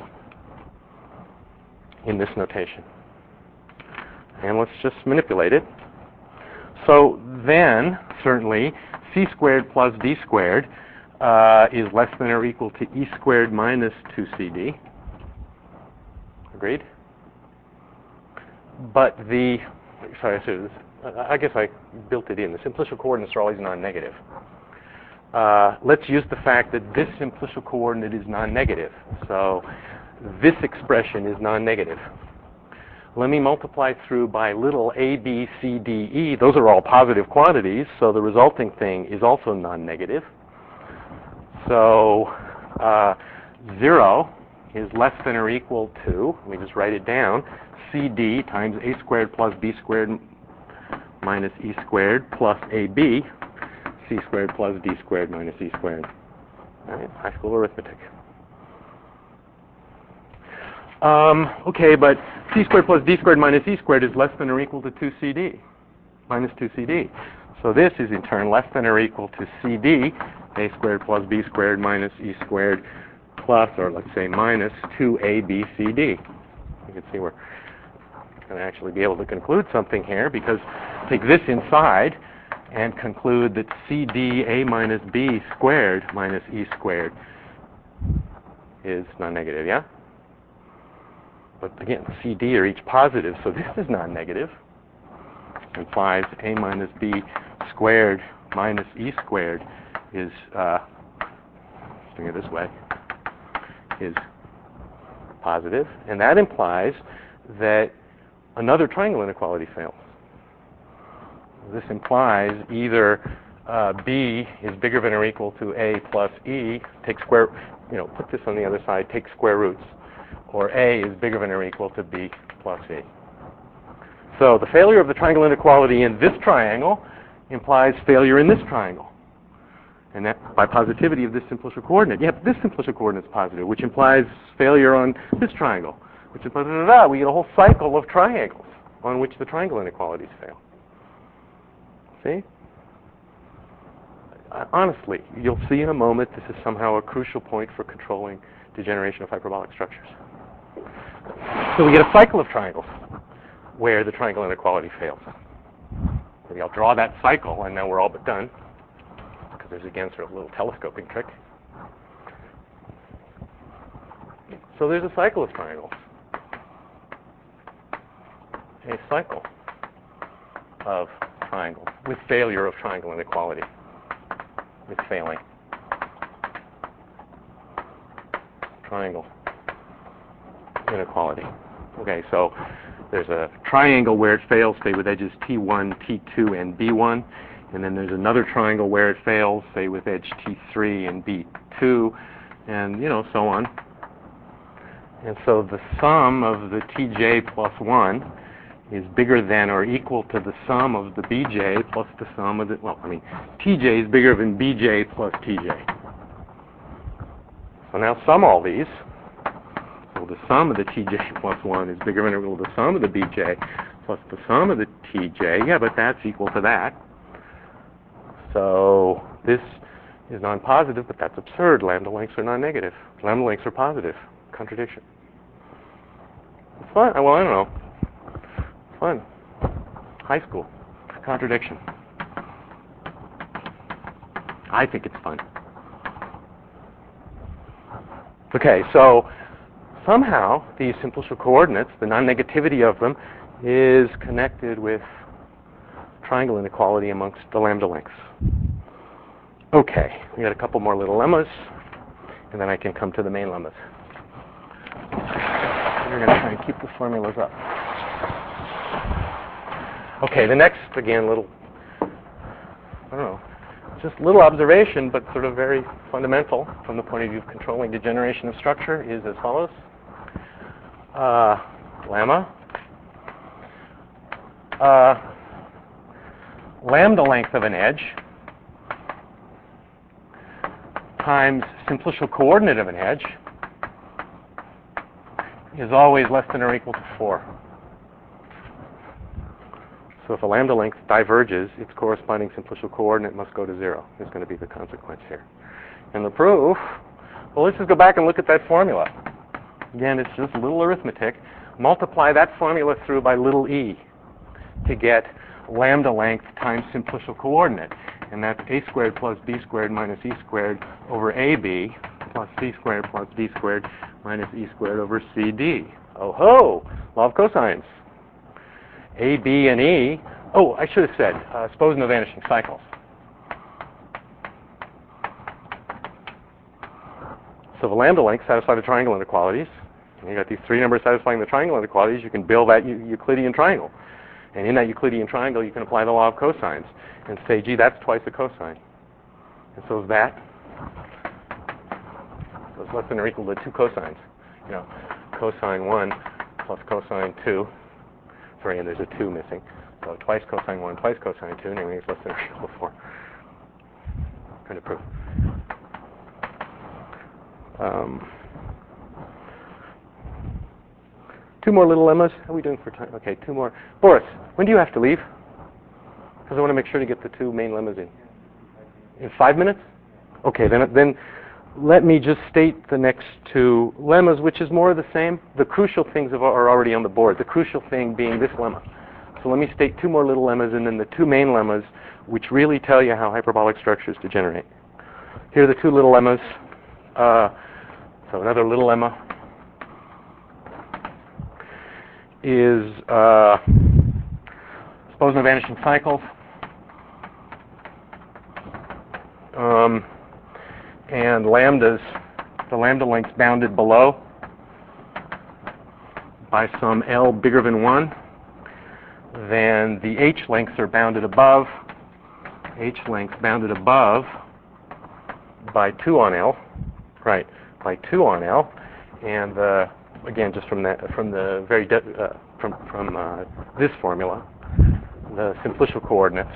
in this notation. And let's just manipulate it. So then, certainly, C squared plus D squared is less than or equal to E squared minus 2CD. Agreed? But I guess I built it in. The simplicial coordinates are always non-negative. Let's use the fact that this simplicial coordinate is non-negative. So this expression is non-negative. Let me multiply through by little a, b, c, d, e. Those are all positive quantities, so the resulting thing is also non-negative. So 0 is less than or equal to, let me just write it down, cd times a squared plus b squared minus e squared plus ab, c squared plus d squared minus e squared. All right, high school arithmetic. Okay, but c squared plus d squared minus e squared is less than or equal to 2cd, minus 2cd. So this is in turn less than or equal to cd, a squared plus b squared minus e squared plus, or let's say minus 2abcd. You can see we're going to actually be able to conclude something here, because take this inside and conclude that cd a minus b squared minus e squared is non-negative, yeah? But again, CD are each positive, so this is non-negative. Implies a minus b squared minus e squared is, let's bring it this way, is positive. And that implies that another triangle inequality fails. This implies either b is bigger than or equal to a plus e, take square, put this on the other side, take square roots, or a is bigger than or equal to b plus e. So the failure of the triangle inequality in this triangle implies failure in this triangle. And that by positivity of this simplicial coordinate. Yeah, but this simplicial coordinate is positive, which implies failure on this triangle, which is we get a whole cycle of triangles on which the triangle inequalities fail. See? Honestly, you'll see in a moment this is somehow a crucial point for controlling degeneration of hyperbolic structures. So we get a cycle of triangles where the triangle inequality fails. Maybe I'll draw that cycle, and now we're all but done, because there's again sort of a little telescoping trick. So there's a cycle of triangles. A cycle of triangles with failure of triangle inequality. With failing. Triangle inequality. Okay, so there's a triangle where it fails, say with edges T1, T2, and B1. And then there's another triangle where it fails, say with edge T3 and B2, and so on. And so the sum of the TJ plus 1 is bigger than or equal to the sum of the BJ plus the sum of the, TJ is bigger than BJ plus TJ. So now sum all these. So the sum of the TJ plus 1 is bigger than or equal to the sum of the BJ plus the sum of the TJ. Yeah, but that's equal to that. So this is non-positive, but that's absurd. Lambda lengths are non-negative. Lambda lengths are positive. Contradiction. It's fun. Well, I don't know. Fun. High school. Contradiction. I think it's fun. Okay, so somehow these simplicial coordinates, the non-negativity of them, is connected with triangle inequality amongst the lambda lengths. Okay, we got a couple more little lemmas, and then I can come to the main lemmas. We're going to try and keep the formulas up. Okay, the next, again, little, just little observation, but sort of very fundamental from the point of view of controlling degeneration of structure is as follows. Lemma. Lambda length of an edge times simplicial coordinate of an edge is always less than or equal to 4. So if a lambda length diverges, its corresponding simplicial coordinate must go to 0. Is going to be the consequence here. And the proof, well, let's just go back and look at that formula. Again, it's just little arithmetic. Multiply that formula through by little e to get lambda length times simplicial coordinate. And that's a squared plus b squared minus e squared over ab plus c squared plus d squared minus e squared over cd. Oh ho! Law of cosines. A, B, and E. Oh, I should have said, suppose no vanishing cycles. So the lambda lengths satisfy the triangle inequalities. You got these three numbers satisfying the triangle inequalities. You can build that Euclidean triangle. And in that Euclidean triangle, you can apply the law of cosines and say, gee, that's twice a cosine. And so is that. So it's less than or equal to 2 cosines. You know, cosine 1 plus cosine 2. Sorry, and there's a 2 missing. So twice cosine 1, twice cosine 2, namely it's less than or equal to 4. Kind of proof. Two more little lemmas. How are we doing for time? Okay, 2 more. Boris, when do you have to leave? Because I want to make sure to get the 2 main lemmas in. In 5 minutes? Okay, then let me just state the next 2 lemmas, which is more of the same. The crucial things are already on the board. The crucial thing being this lemma. So let me state 2 more little lemmas and then the 2 main lemmas, which really tell you how hyperbolic structures degenerate. Here are the 2 little lemmas. So another little lemma is suppose no vanishing cycles. And lambdas, the lambda lengths bounded below by some L bigger than 1, then the H lengths are bounded above, H lengths bounded above by 2 on L, right, by 2 on L, and again, just from that, from the very from this formula, the simplicial coordinates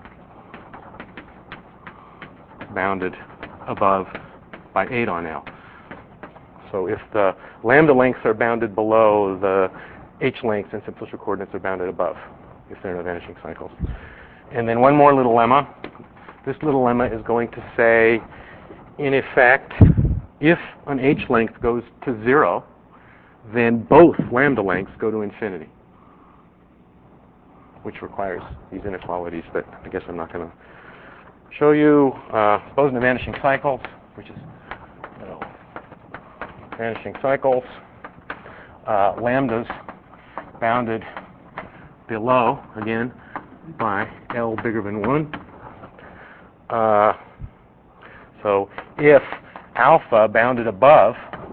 bounded above by 8 on L. So if the lambda lengths are bounded below, the H lengths and simplicial coordinates are bounded above, if there are no vanishing cycles. And then one more little lemma. This little lemma is going to say, in effect, if an H length goes to 0, then both lambda lengths go to infinity, which requires these inequalities that I guess I'm not going to show you. Suppose no vanishing cycles, which is vanishing cycles, lambdas bounded below, again, by L bigger than 1. So if alpha bounded above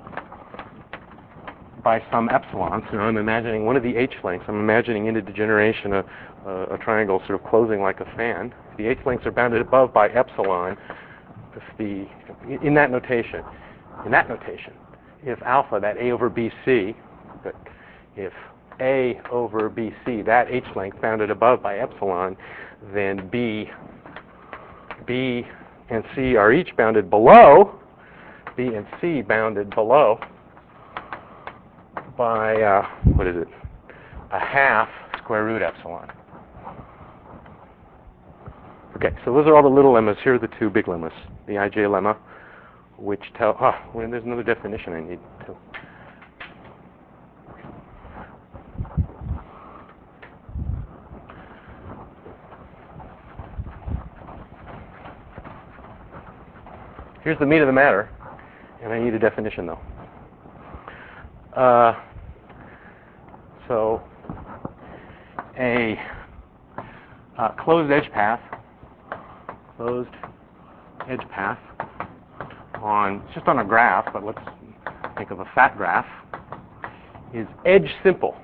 by some epsilon, so I'm imagining one of the H lengths, I'm imagining into degeneration a triangle sort of closing like a fan. If the H lengths are bounded above by epsilon, in that notation, if alpha, that A over BC, but if A over BC, that H length bounded above by epsilon, then B and C are each bounded below, B and C bounded below by, what is it, a half square root epsilon. Okay, so those are all the little lemmas. Here are the 2 big lemmas. The IJ lemma, which tell, well, there's another definition I need too. Here's the meat of the matter, and I need a definition though. So a closed edge path just on a graph, but let's think of a fat graph, is edge simple.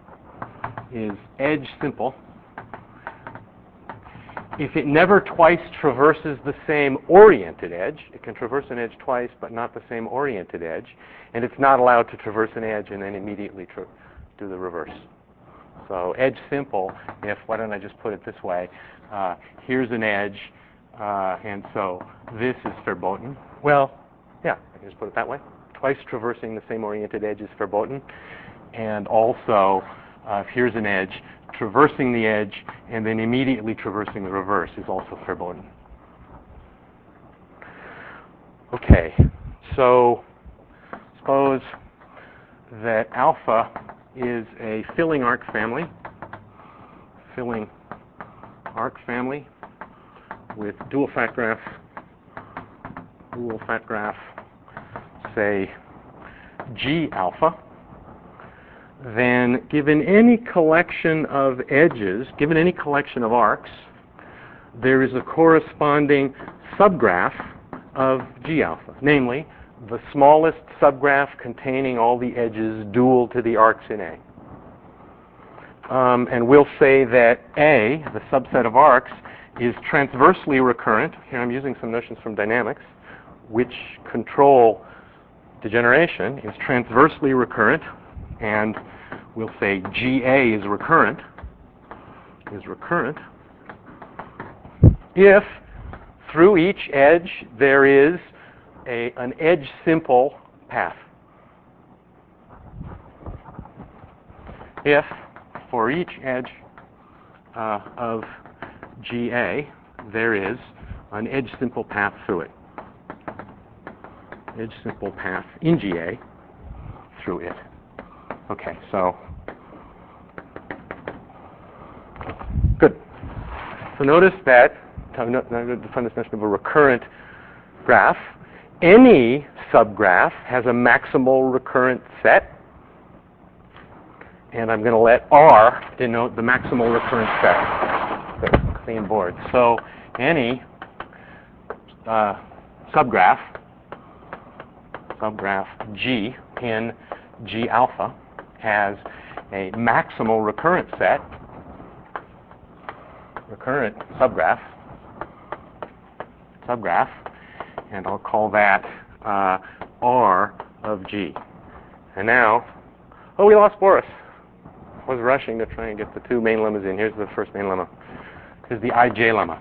If it never twice traverses the same oriented edge, it can traverse an edge twice, but not the same oriented edge, and it's not allowed to traverse an edge and then immediately do the reverse. So edge simple, why don't I just put it this way, here's an edge, and so this is verboten. Well, yeah, I can just put it that way. Twice traversing the same oriented edge is verboten, and also, if here's an edge, traversing the edge and then immediately traversing the reverse is also verboten. Okay, so suppose that alpha is a filling arc family with dual fat graph, say G alpha. Then given any collection of edges, given any collection of arcs, there is a corresponding subgraph of G alpha, namely the smallest subgraph containing all the edges dual to the arcs in A. And we'll say that A, the subset of arcs, is transversely recurrent. Here I'm using some notions from dynamics, which control degeneration, is transversely recurrent, and we'll say GA is recurrent, if through each edge there is an edge-simple path. If for each edge of GA there is an edge-simple path through it. Edge-simple path in GA through it. Okay, so good. So notice that, now I'm going to define this notion of a recurrent graph. Any subgraph has a maximal recurrent set, and I'm going to let R denote the maximal recurrent set. Good, clean board. So any subgraph G in G alpha has a maximal recurrent set, recurrent subgraph, and I'll call that R of G. And now, oh, we lost Boris. I was rushing to try and get the two main lemmas in. Here's the first main lemma. Here's the IJ lemma.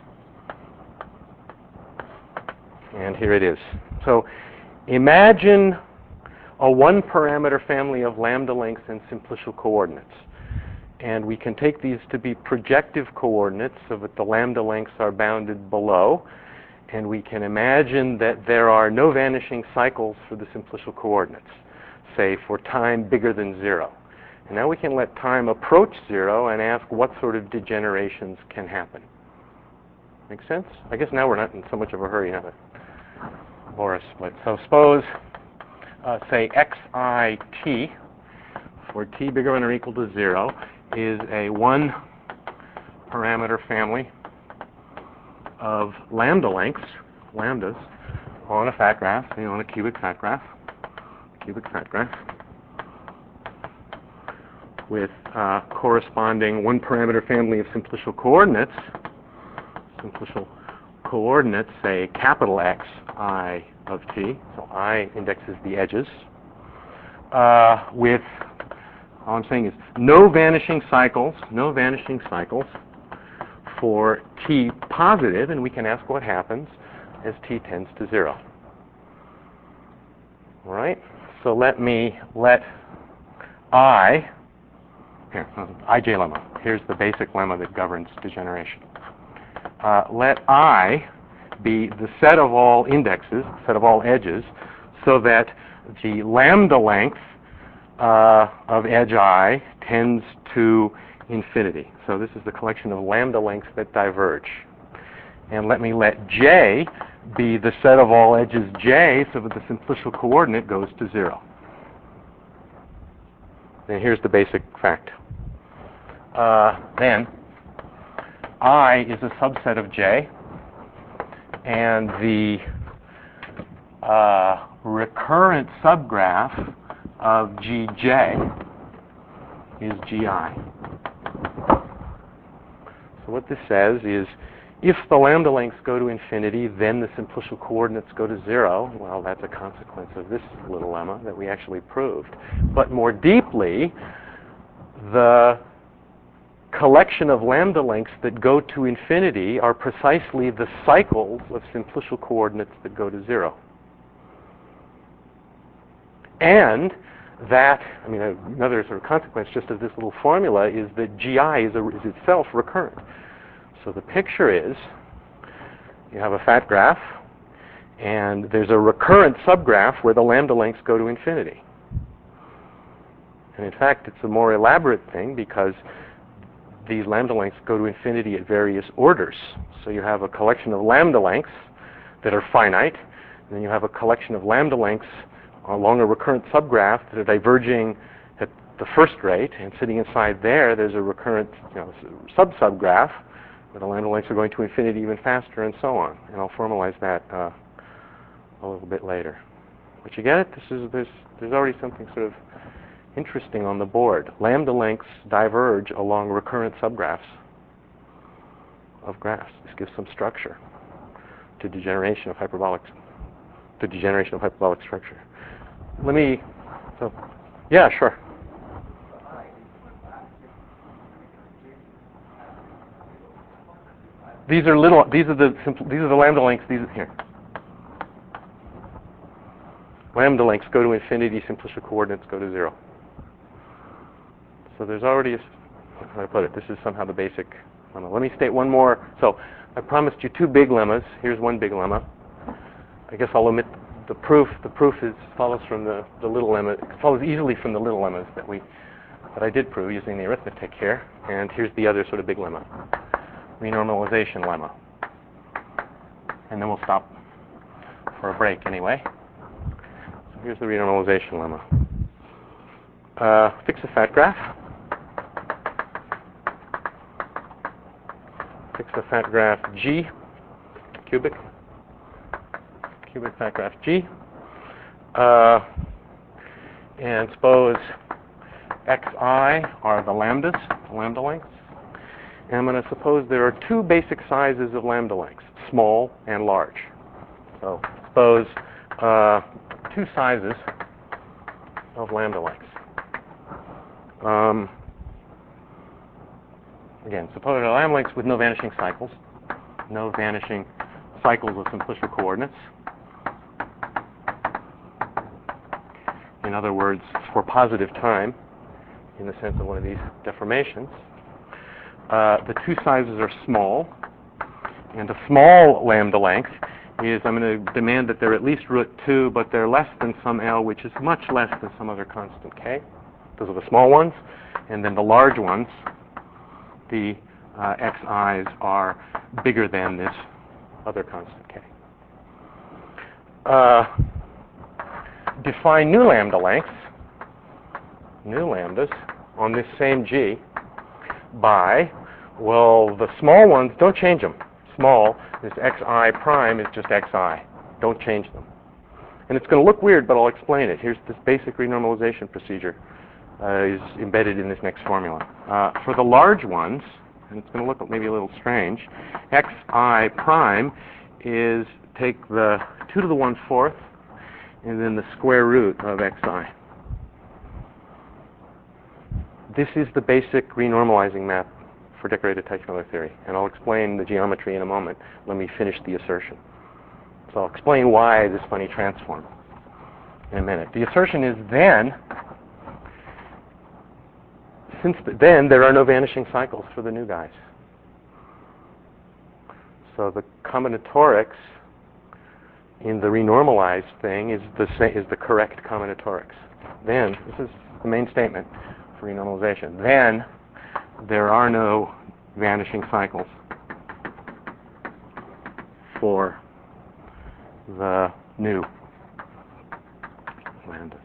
And here it is. So imagine a one-parameter family of lambda lengths and simplicial coordinates. And we can take these to be projective coordinates so that the lambda lengths are bounded below. And we can imagine that there are no vanishing cycles for the simplicial coordinates, say for time bigger than 0. And now we can let time approach 0 and ask what sort of degenerations can happen. Make sense? I guess now we're not in so much of a hurry now that Boris split. So suppose, say, xit for t bigger than or equal to 0 is a one-parameter family of lambda lengths, lambdas, on a fat graph, on a cubic fat graph, with corresponding one-parameter family of simplicial coordinates, say capital X I of t, so I indexes the edges, with, all I'm saying is no vanishing cycles for t positive, and we can ask what happens as t tends to 0. All right? So let I, here, IJ lemma. Here's the basic lemma that governs degeneration. Let I be the set of all indexes, set of all edges, so that the lambda length of edge I tends to infinity. So this is the collection of lambda lengths that diverge. And let J be the set of all edges J so that the simplicial coordinate goes to 0. And here's the basic fact. Then I is a subset of J, and the recurrent subgraph of Gj is Gi. So what this says is, if the lambda lengths go to infinity, then the simplicial coordinates go to 0. Well, that's a consequence of this little lemma that we actually proved. But more deeply, the collection of lambda lengths that go to infinity are precisely the cycles of simplicial coordinates that go to 0. And that, another sort of consequence just of this little formula is that Gi is itself recurrent. So the picture is, you have a fat graph, and there's a recurrent subgraph where the lambda lengths go to infinity. And in fact, it's a more elaborate thing because these lambda lengths go to infinity at various orders. So you have a collection of lambda lengths that are finite, and then you have a collection of lambda lengths along a recurrent subgraph that are diverging at the first rate, and sitting inside there's a recurrent sub-subgraph where the lambda lengths are going to infinity even faster, and so on. And I'll formalize that a little bit later. But you get it? There's already something sort of interesting on the board. Lambda lengths diverge along recurrent subgraphs of graphs. This gives some structure to degeneration of hyperbolic structure. Yeah, sure. These are the lambda lengths. Here. Lambda lengths go to infinity, simplicial coordinates go to 0. So there's already how can I put it? This is somehow the basic lemma. Let me state one more. So I promised you 2 big lemmas. Here's one big lemma. I guess I'll omit the proof. The proof follows from the little lemma. It follows easily from the little lemmas that I did prove using the arithmetic here. And here's the other sort of big lemma, renormalization lemma. And then we'll stop for a break anyway. So here's the renormalization lemma. Fix a fat graph. Fix a fat graph G, cubic fat graph G. And suppose xi are the lambda lengths. And I'm going to suppose there are 2 basic sizes of lambda lengths, small and large. So suppose 2 sizes of lambda lengths. Again, suppose there are lambda lengths with no vanishing cycles of simplicial coordinates. In other words, for positive time, in the sense of one of these deformations. The 2 sizes are small, and a small lambda length is, I'm going to demand that they're at least root 2, but they're less than some L, which is much less than some other constant K. Those are the small ones. And then the large ones, the xi's, are bigger than this other constant K. Define new lambda lengths, new lambdas, on this same G by, well, the small ones, don't change them. Small, this xi prime is just xi. Don't change them. And it's going to look weird, but I'll explain it. Here's this basic renormalization procedure is embedded in this next formula. For the large ones, and it's going to look maybe a little strange, xi prime is take the 2 to the 1/4 and then the square root of xi. This is the basic renormalizing map for decorated Teichmüller theory, and I'll explain the geometry in a moment. Let me finish the assertion. So I'll explain why this funny transform in a minute. The assertion is then there are no vanishing cycles for the new guys. So the combinatorics in the renormalized thing is the correct combinatorics. Then, this is the main statement for renormalization. Then there are no vanishing cycles for the new lambdas.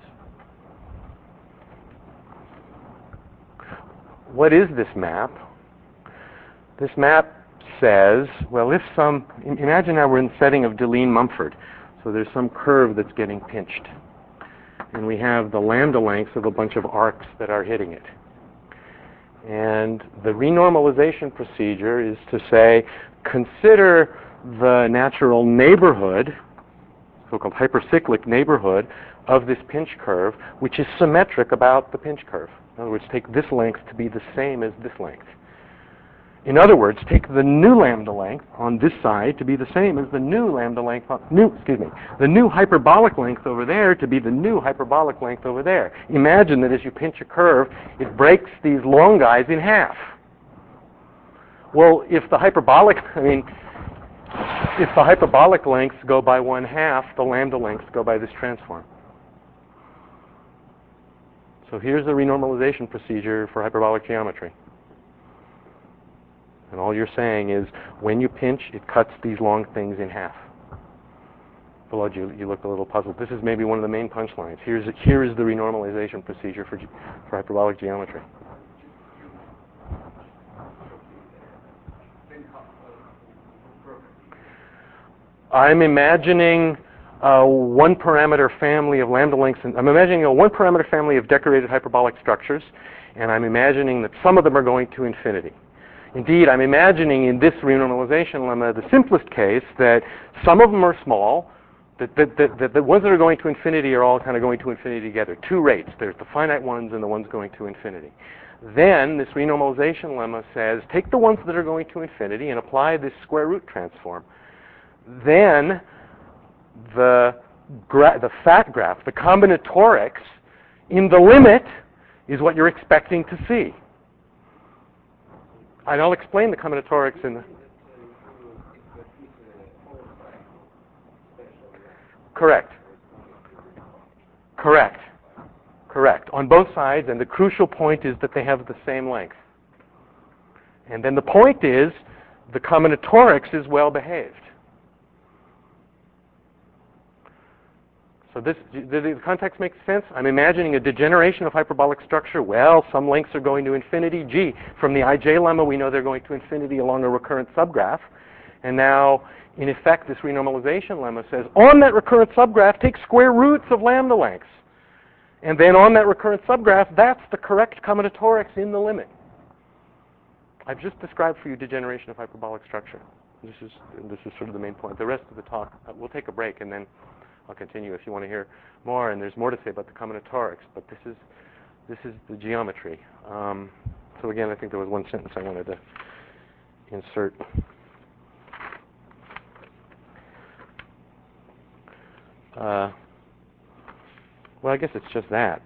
What is this map? This map says, well, imagine now we're in the setting of Deligne-Mumford. So there's some curve that's getting pinched. And we have the lambda lengths of a bunch of arcs that are hitting it. And the renormalization procedure is to say, consider the natural neighborhood, so-called hypercyclic neighborhood, of this pinch curve, which is symmetric about the pinch curve. In other words, take this length to be the same as this length. In other words, take the new lambda length on this side to be the same as the new lambda length, the new hyperbolic length over there to be the new hyperbolic length over there. Imagine that as you pinch a curve, it breaks these long guys in half. Well, if the hyperbolic lengths go by 1/2, the lambda lengths go by this transform. So here's the renormalization procedure for hyperbolic geometry. And all you're saying is, when you pinch, it cuts these long things in half. Below you look a little puzzled. This is maybe one of the main punchlines. Here is the renormalization procedure for hyperbolic geometry. I'm imagining a one-parameter family of lambda lengths. And I'm imagining a one-parameter family of decorated hyperbolic structures, and I'm imagining that some of them are going to infinity. Indeed, I'm imagining in this renormalization lemma the simplest case that some of them are small, that the ones that are going to infinity are all kind of going to infinity together. Two rates. There's the finite ones and the ones going to infinity. Then this renormalization lemma says, take the ones that are going to infinity and apply this square root transform. Then the fat graph, the combinatorics in the limit is what you're expecting to see. And I'll explain the combinatorics in the... Correct. Correct. Correct. On both sides, and the crucial point is that they have the same length. And then the point is the combinatorics is well behaved. So the context makes sense. I'm imagining a degeneration of hyperbolic structure. Well, some lengths are going to infinity. Gee, from the IJ lemma, we know they're going to infinity along a recurrent subgraph. And now, in effect, this renormalization lemma says, on that recurrent subgraph, take square roots of lambda lengths. And then on that recurrent subgraph, that's the correct combinatorics in the limit. I've just described for you degeneration of hyperbolic structure. This is sort of the main point. The rest of the talk, we'll take a break and then I'll continue if you want to hear more. And there's more to say about the combinatorics, but this is the geometry. So again, I think there was one sentence I wanted to insert. Well, I guess it's just that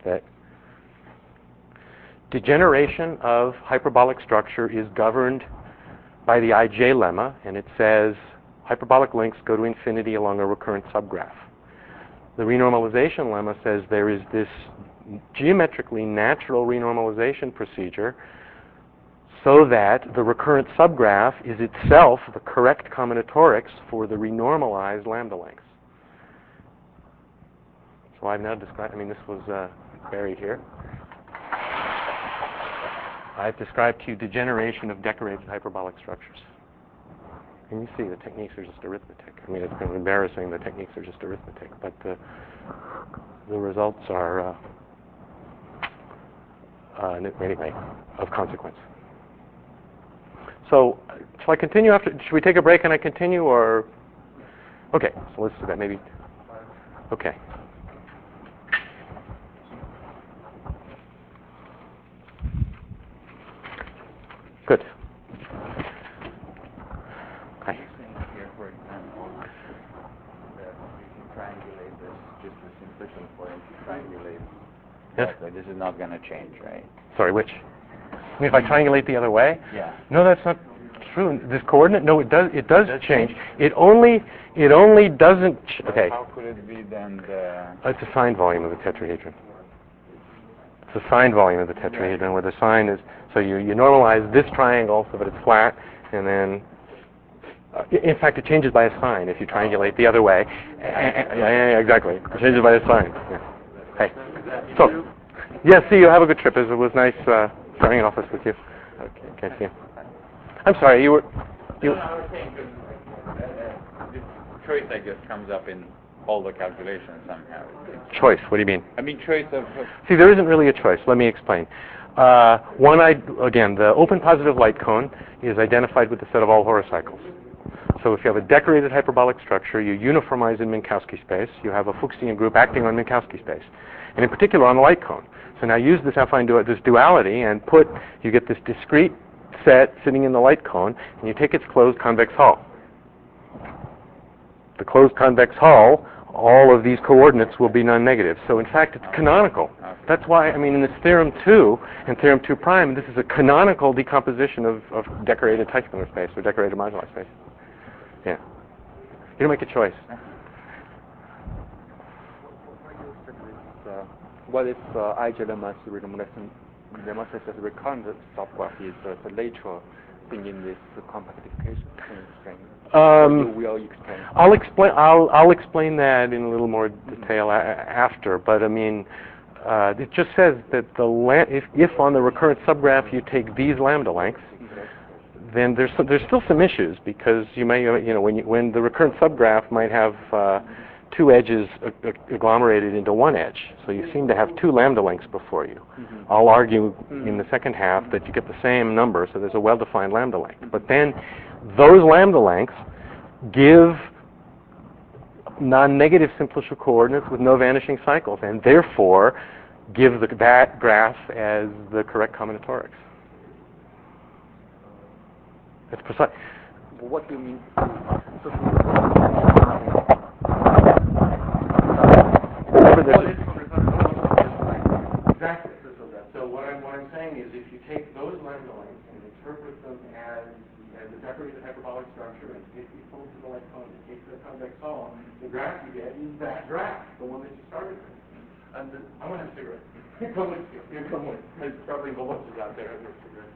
degeneration of hyperbolic structure is governed by the IJ lemma, and it says hyperbolic lengths go to infinity along a recurrent subgraph. The renormalization lemma says there is this geometrically natural renormalization procedure so that the recurrent subgraph is itself the correct combinatorics for the renormalized lambda lengths. So I've now described, this was buried here. I've described to you degeneration of decorated hyperbolic structures. And you see the techniques are just arithmetic. It's kind of embarrassing, the techniques are just arithmetic, but the results are, anyway, of consequence. So, shall I continue after? Should we take a break and I continue, or? Okay, so let's do that, maybe. Okay. Good. Hi. Here, for example, that if you triangulate this, just the simplicity for it, if you triangulate, Yes. so this is not going to change, right? Sorry, which? If I triangulate the other way? Yeah. No, that's not true. This coordinate, no, it does change. It only doesn't. Okay. How could it be then the? It's a signed volume of the tetrahedron. It's a signed volume of the tetrahedron where the sign is. So you normalize this triangle so that it's flat, and then, in fact, it changes by a sign if you triangulate the other way. Yeah, exactly. It changes by a sign. Yeah. Hey. So, yeah, see you. Have a good trip. It was nice starting an office with you. Okay, see you. I'm sorry, you were... No, I was saying this choice, I guess, comes up in all the calculations somehow. Choice, what do you mean? Choice of... See, there isn't really a choice. Let me explain. Again, the open positive light cone is identified with the set of all horocycles. So if you have a decorated hyperbolic structure, you uniformize in Minkowski space. You have a Fuchsian group acting on Minkowski space, and in particular on the light cone. So now use this affine this duality and you get this discrete set sitting in the light cone, and you take its closed convex hull. The closed convex hull, all of these coordinates will be non-negative. So in fact, it's canonical. That's why, in this theorem 2 and theorem 2 prime, this is a canonical decomposition of decorated Teichmüller space or decorated moduli space. Yeah. You don't make a choice. What if IJ lemma's renormalization lemma says that recurrent subgraph is the lateral thing in this compactification constraint? You will explain. I'll explain that in a little more detail after. But it just says that if on the recurrent subgraph you take these lambda lengths, then there's still some issues because you may when the recurrent subgraph might have two edges agglomerated into one edge. So you seem to have two lambda lengths before you. I'll argue in the second half that you get the same number, so there's a well-defined lambda length. But then those lambda lengths give non-negative simplicial coordinates with no vanishing cycles, and therefore give that graph as the correct combinatorics. That's precise. What do you mean? Exactly. So what I'm saying is, if you take those lambda lengths and interpret them as a decorated hyperbolic structure and take the equal to the electron and take the convex hull, the graph you get is that graph, the one that you started with. And I want to have a cigarette. Come with you. Here, come with. There's probably bulletins out there. There's cigarettes.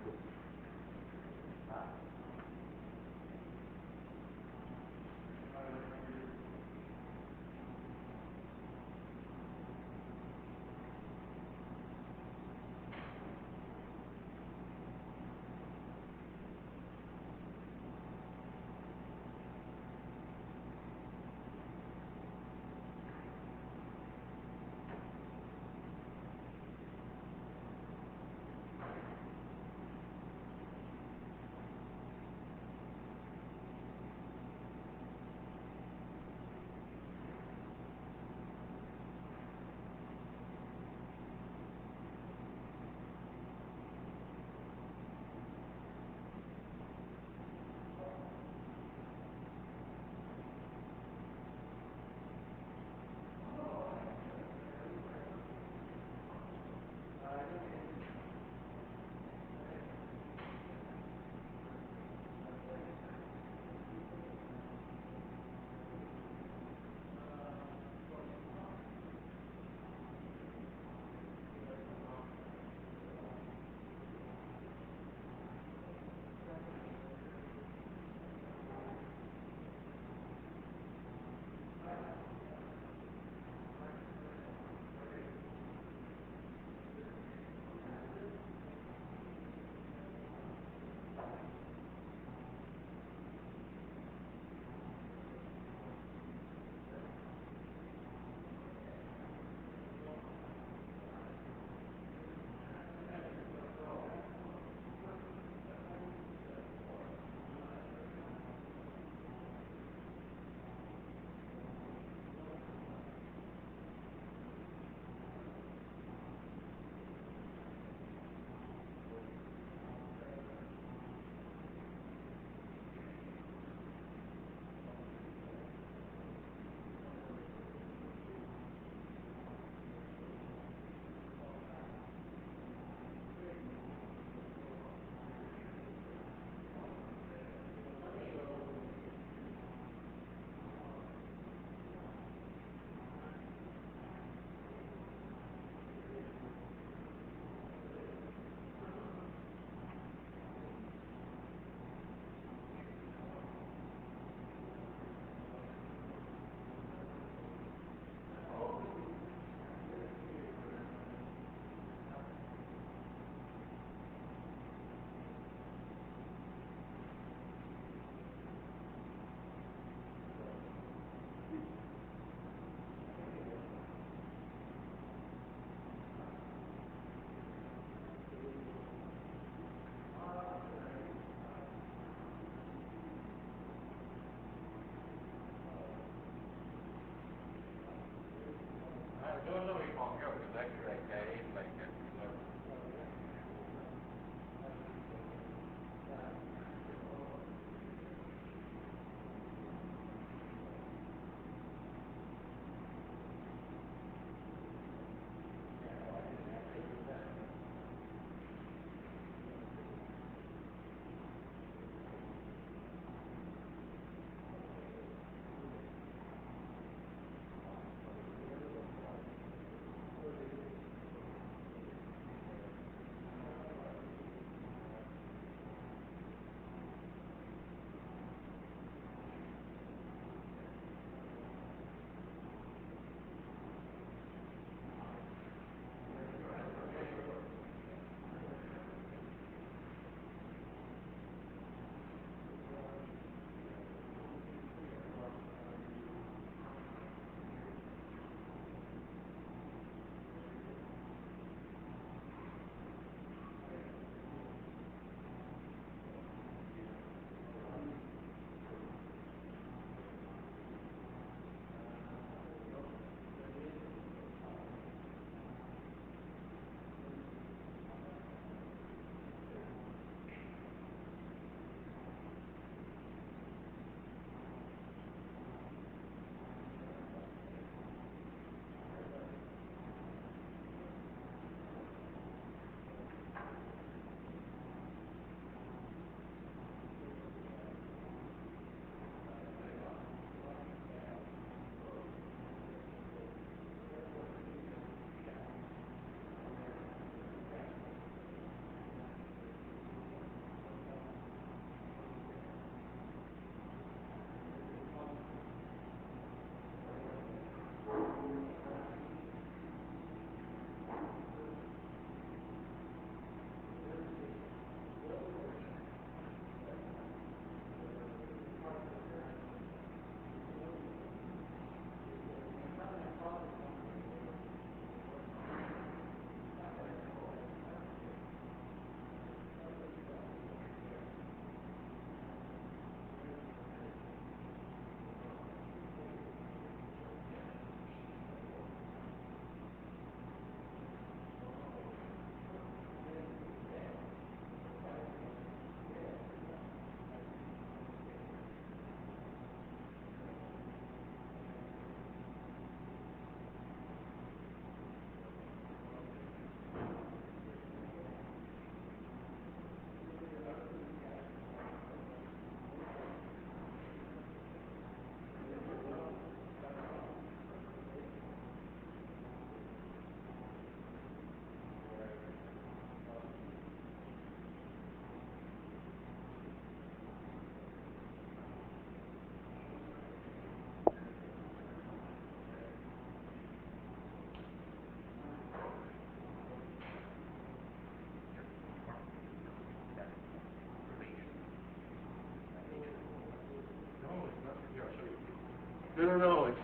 No. It's.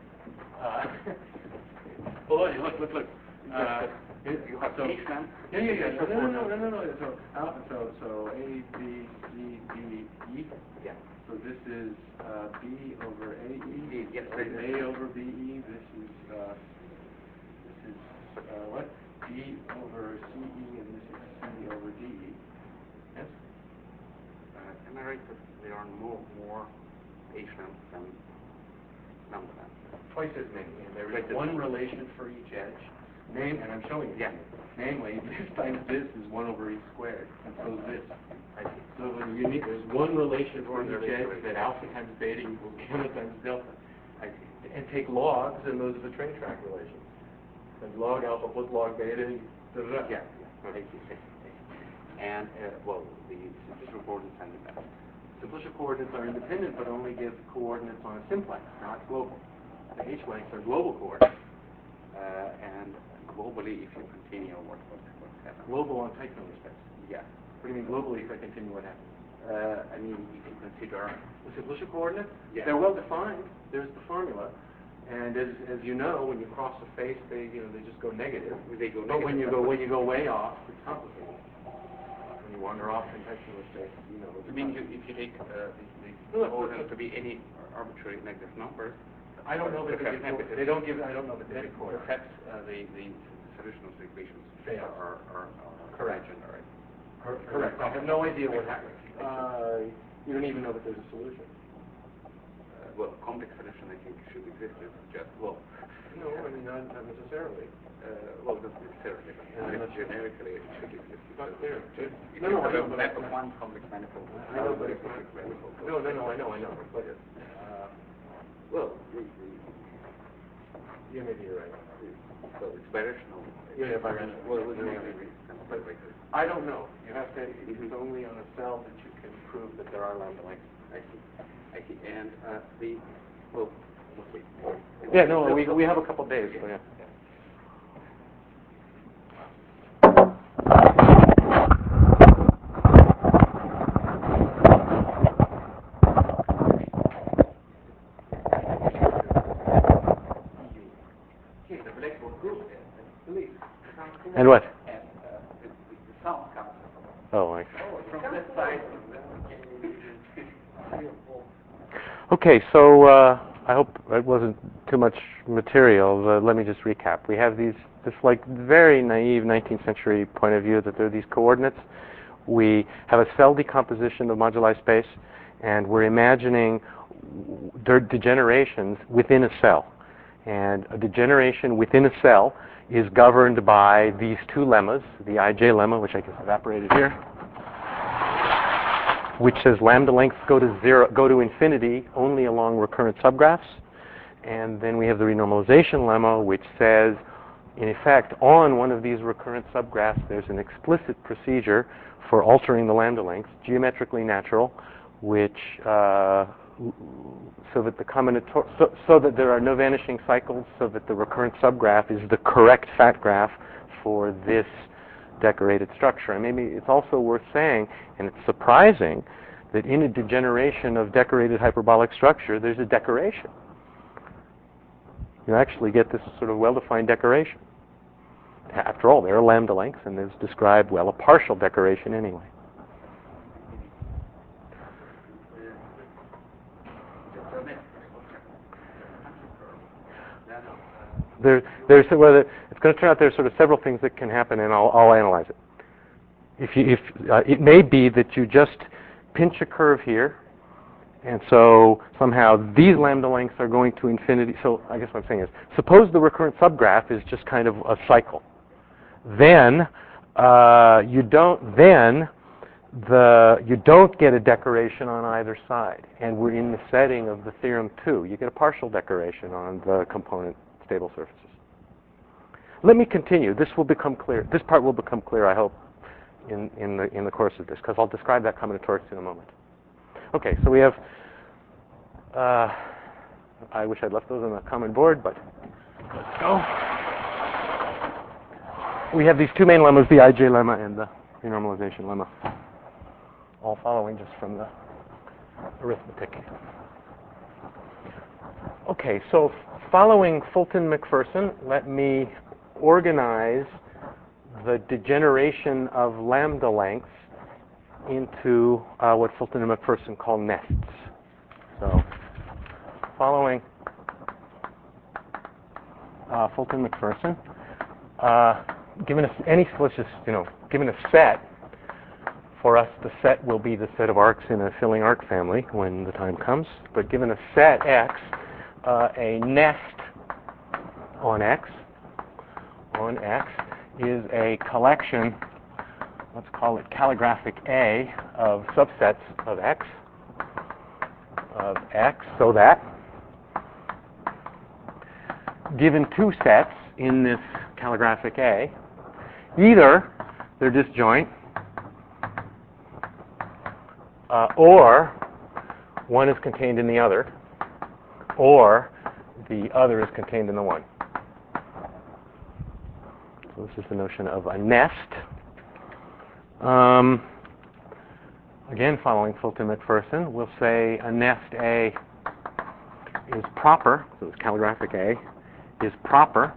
Oh, look. You have so, H then? Yeah. No. So A, B, C, D, E. Yeah. So this is B over AE. Yes. A over BE. This is what? D over CE, and this is C over DE. Yes. Am I right that there are more H lambdas than lambda lambda? Twice as many, and there is one relation for each edge. And I'm showing you. Yeah. Namely, this times this is 1 over E squared, and so is this. I see. So there's one relation for each edge that alpha times beta equals gamma times delta. I see. And take logs, and those are the train track relations. And log alpha plus log beta. Yeah. I see. And well, the simplicial coordinates are independent. Simplicial coordinates are independent, but only give coordinates on a simplex, not global. The H lengths are global coordinates. And globally, if you continue, what happens? Global on Tychoon space. Yeah. What do you mean globally if I continue, what happens? I mean, you can consider The simplicial coordinates? Yeah. They're well defined. There's the formula. And as you know, when you cross a face, they just go negative. They go But negative. when you go way off, it's complicated. When you wander off in Tychoon space, I mean, if you take the coordinates to be any arbitrary negative number, I don't know that they don't give. I don't know that they then record. perhaps the solution of the equations Fail. are Correct. imaginary. Correct. I have no idea what happens. You don't even know that there's a solution. Well, complex solution I think should exist. It's just No, I mean not necessarily. Well, not necessarily. Generically, it should exist. Not clear. No, I know. Map of one complex manifold. I know, but no, I know. But well, yeah, maybe you're right. So it's birational. Yeah, birational. Well, I don't know. You have to. It's only on a cell that you can prove that there are lambda lengths. I see. And we'll see. Yeah, no, we have a couple days. So yeah. And what? And the sound comes Oh, from this side. okay, so I hope it wasn't too much material. Let me just recap. We have this like very naive 19th century point of view that there are these coordinates. We have a cell decomposition of moduli space, and we're imagining degenerations within a cell. And a degeneration within a cell is governed by these two lemmas, the IJ lemma, which I guess evaporated here, which says lambda lengths go to infinity only along recurrent subgraphs. And then we have the renormalization lemma, which says, in effect, on one of these recurrent subgraphs, there's an explicit procedure for altering the lambda lengths, geometrically natural, which so that there are no vanishing cycles, so that the recurrent subgraph is the correct fat graph for this decorated structure. And maybe it's also worth saying, and it's surprising, that in a degeneration of decorated hyperbolic structure, there's a decoration. You actually get this sort of well-defined decoration. After all, there are lambda lengths, and there's described, well, a partial decoration anyway. It's going to turn out there's sort of several things that can happen, and I'll analyze it. It may be that you just pinch a curve here, and so somehow these lambda lengths are going to infinity. So I guess what I'm saying is, suppose the recurrent subgraph is just kind of a cycle. Then you don't get a decoration on either side, and we're in the setting of the theorem 2. You get a partial decoration on the component stable surfaces. Let me continue. This will become clear. This part will become clear, I hope, in the course of this, because I'll describe that combinatorics in a moment. Okay, so we have. I wish I'd left those on the common board, but let's go. We have these two main lemmas, the IJ lemma and the renormalization lemma, all following just from the arithmetic. Okay, so following Fulton-McPherson, let me organize the degeneration of lambda lengths into what Fulton and McPherson call nests. So following Fulton-McPherson, given a set, for us the set will be the set of arcs in a filling arc family when the time comes. But given a set X, a nest on X is a collection, let's call it calligraphic A, of subsets of X, so that given two sets in this calligraphic A, either they're disjoint or one is contained in the other, or the other is contained in the one. So this is the notion of a nest. Again, following Fulton-McPherson, we'll say a nest A is proper, so it's calligraphic A, is proper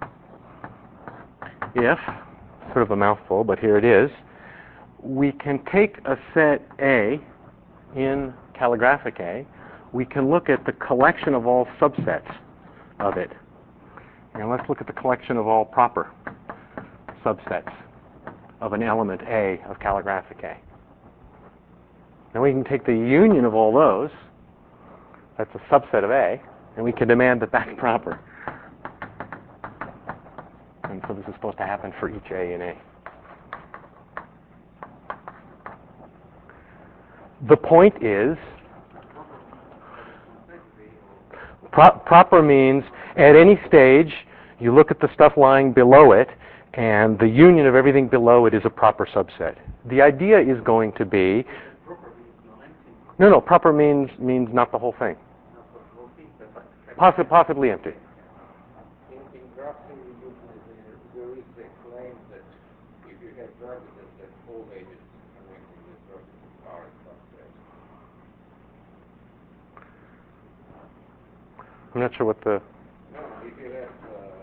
if, sort of a mouthful, but here it is, we can take a set A in calligraphic A, we can look at the collection of all subsets of it. And let's look at the collection of all proper subsets of an element A of calligraphic A. Now we can take the union of all those, that's a subset of A, and we can demand that that's proper. And so this is supposed to happen for each A in A. The point is, proper means at any stage you look at the stuff lying below it, and the union of everything below it is a proper subset. The idea is going to be, no, proper means not the whole thing. Possibly empty. In graphing, there is a claim that if you have dragons that all edges connecting the dragons are subsets. I'm not sure what the... No, if you have...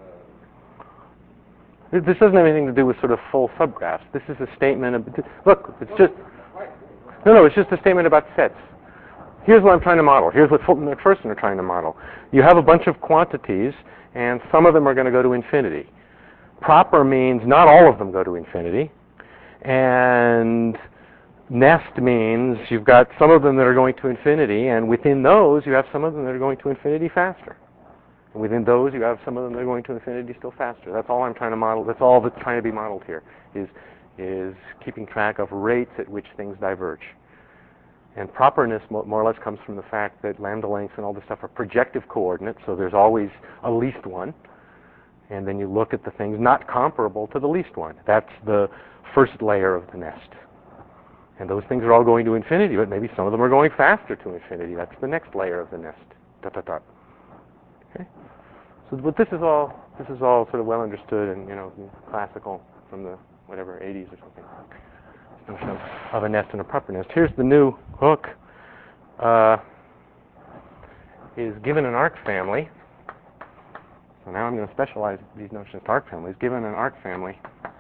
This doesn't have anything to do with sort of full subgraphs. This is a statement of... Look, it's just... No, it's just a statement about sets. Here's what I'm trying to model. Here's what Fulton and McPherson are trying to model. You have a bunch of quantities, and some of them are going to go to infinity. Proper means not all of them go to infinity. And nest means you've got some of them that are going to infinity, and within those you have some of them that are going to infinity faster. And within those you have some of them that are going to infinity still faster. That's all I'm trying to model. That's all that's trying to be modeled here, is keeping track of rates at which things diverge. And properness more or less comes from the fact that lambda lengths and all this stuff are projective coordinates, so there's always a least one. And then you look at the things not comparable to the least one. That's the first layer of the nest. And those things are all going to infinity, but maybe some of them are going faster to infinity. That's the next layer of the nest. Okay? So, but this is all sort of well understood and classical from the 80s or something. Notion of a nest and a proper nest. Here's the new hook. Is given an arc family. So now I'm going to specialize these notions to arc families. Given an arc family,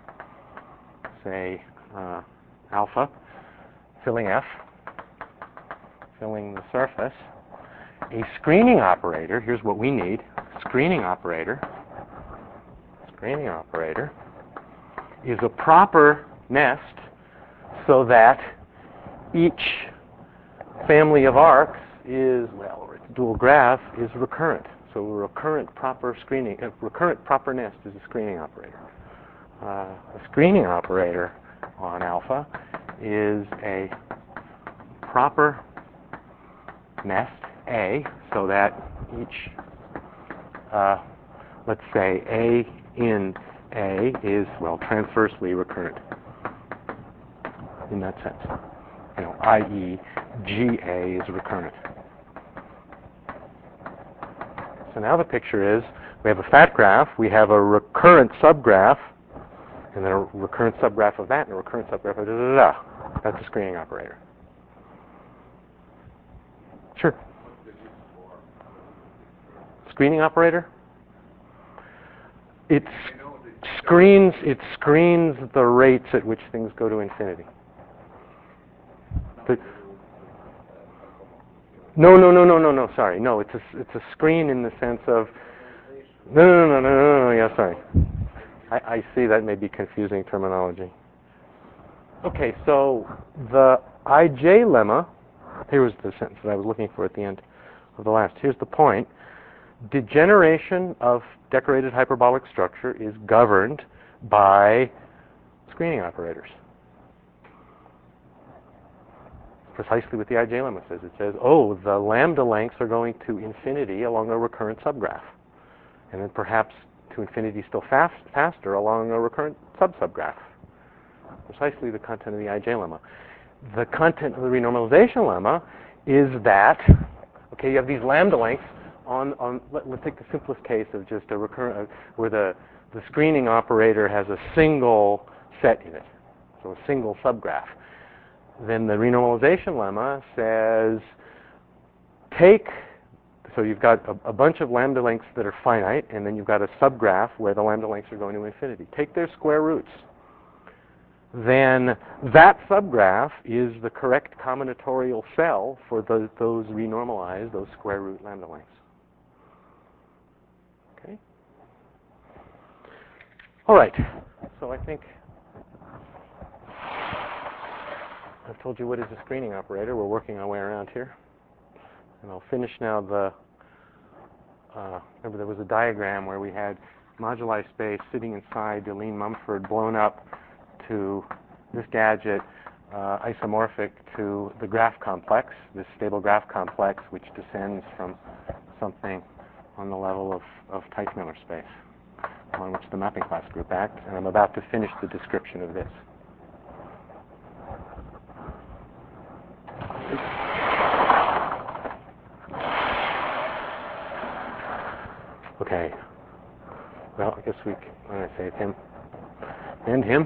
say alpha, filling F, filling the surface. A screening operator, here's what we need. Screening operator is a proper nest so that each family of arcs is, or its dual graph is recurrent. So a recurrent proper nest is a screening operator. A screening operator on alpha is a proper nest A, so that each, let's say A in A is, transversely recurrent in that sense. I.e. GA is recurrent. So now the picture is, we have a fat graph, we have a recurrent subgraph, and then a recurrent subgraph of that, and a recurrent subgraph of da-da-da-da. That's a screening operator. Sure. screening operator? It screens the rates at which things go to infinity. No. Sorry, no. It's a screen in the sense of no. Yeah, sorry. I see that may be confusing terminology. Okay, so the IJ lemma. Here was the sentence that I was looking for at the end of the last. Here's the point. Degeneration of decorated hyperbolic structure is governed by screening operators. Precisely what the IJ lemma says. It says, oh, the lambda lengths are going to infinity along a recurrent subgraph. And then perhaps to infinity still faster along a recurrent subgraph. Precisely the content of the IJ lemma. The content of the renormalization lemma is that, okay, you have these lambda lengths let's take the simplest case of just a recurrent, where the screening operator has a single set in it, so a single subgraph. Then the renormalization lemma says, so you've got a bunch of lambda lengths that are finite, and then you've got a subgraph where the lambda lengths are going to infinity. Take their square roots. Then that subgraph is the correct combinatorial cell for those renormalized, those square root lambda lengths. Okay? All right. So I think I've told you what is a screening operator. We're working our way around here. And I'll finish now remember there was a diagram where we had moduli space sitting inside Deligne Mumford blown up to this gadget isomorphic to the graph complex, this stable graph complex, which descends from something on the level of Teichmüller space, on which the mapping class group acts. And I'm about to finish the description of this. Okay. Well, I guess I'm going to save him. And him.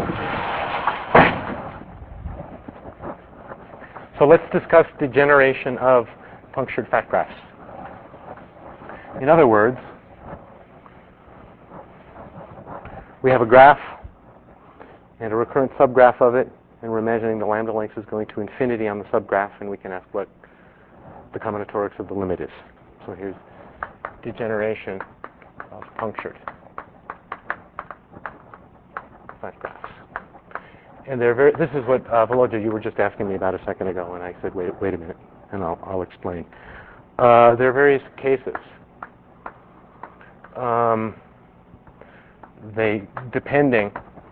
So let's discuss degeneration of punctured fat graphs. In other words, we have a graph and a recurrent subgraph of it, and we're imagining the lambda length is going to infinity on the subgraph, and we can ask what the combinatorics of the limit is. So here's degeneration of punctured fat graphs. And this is what, Volodya, you were just asking me about a second ago, and I said, wait a minute, and I'll explain. There are various cases. Depending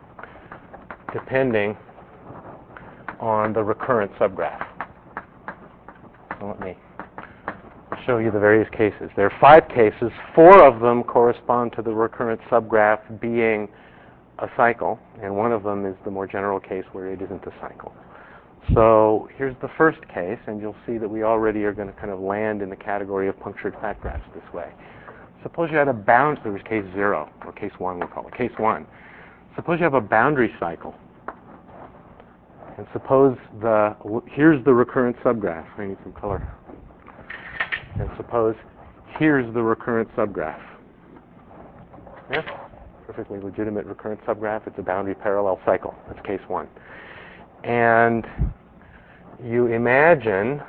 on the recurrent subgraph. So let me show you the various cases. There are 5 cases. 4 of them correspond to the recurrent subgraph being a cycle, and one of them is the more general case where it isn't a cycle. So here's the first case, and you'll see that we already are going to kind of land in the category of punctured fat graphs this way. Suppose you had a there was case 0, or case 1 we'll call it, case 1. Suppose you have a boundary cycle, and suppose here's the recurrent subgraph. I need some color. And suppose here's the recurrent subgraph. Yeah? Perfectly legitimate recurrent subgraph. It's a boundary parallel cycle. That's case 1. And you imagine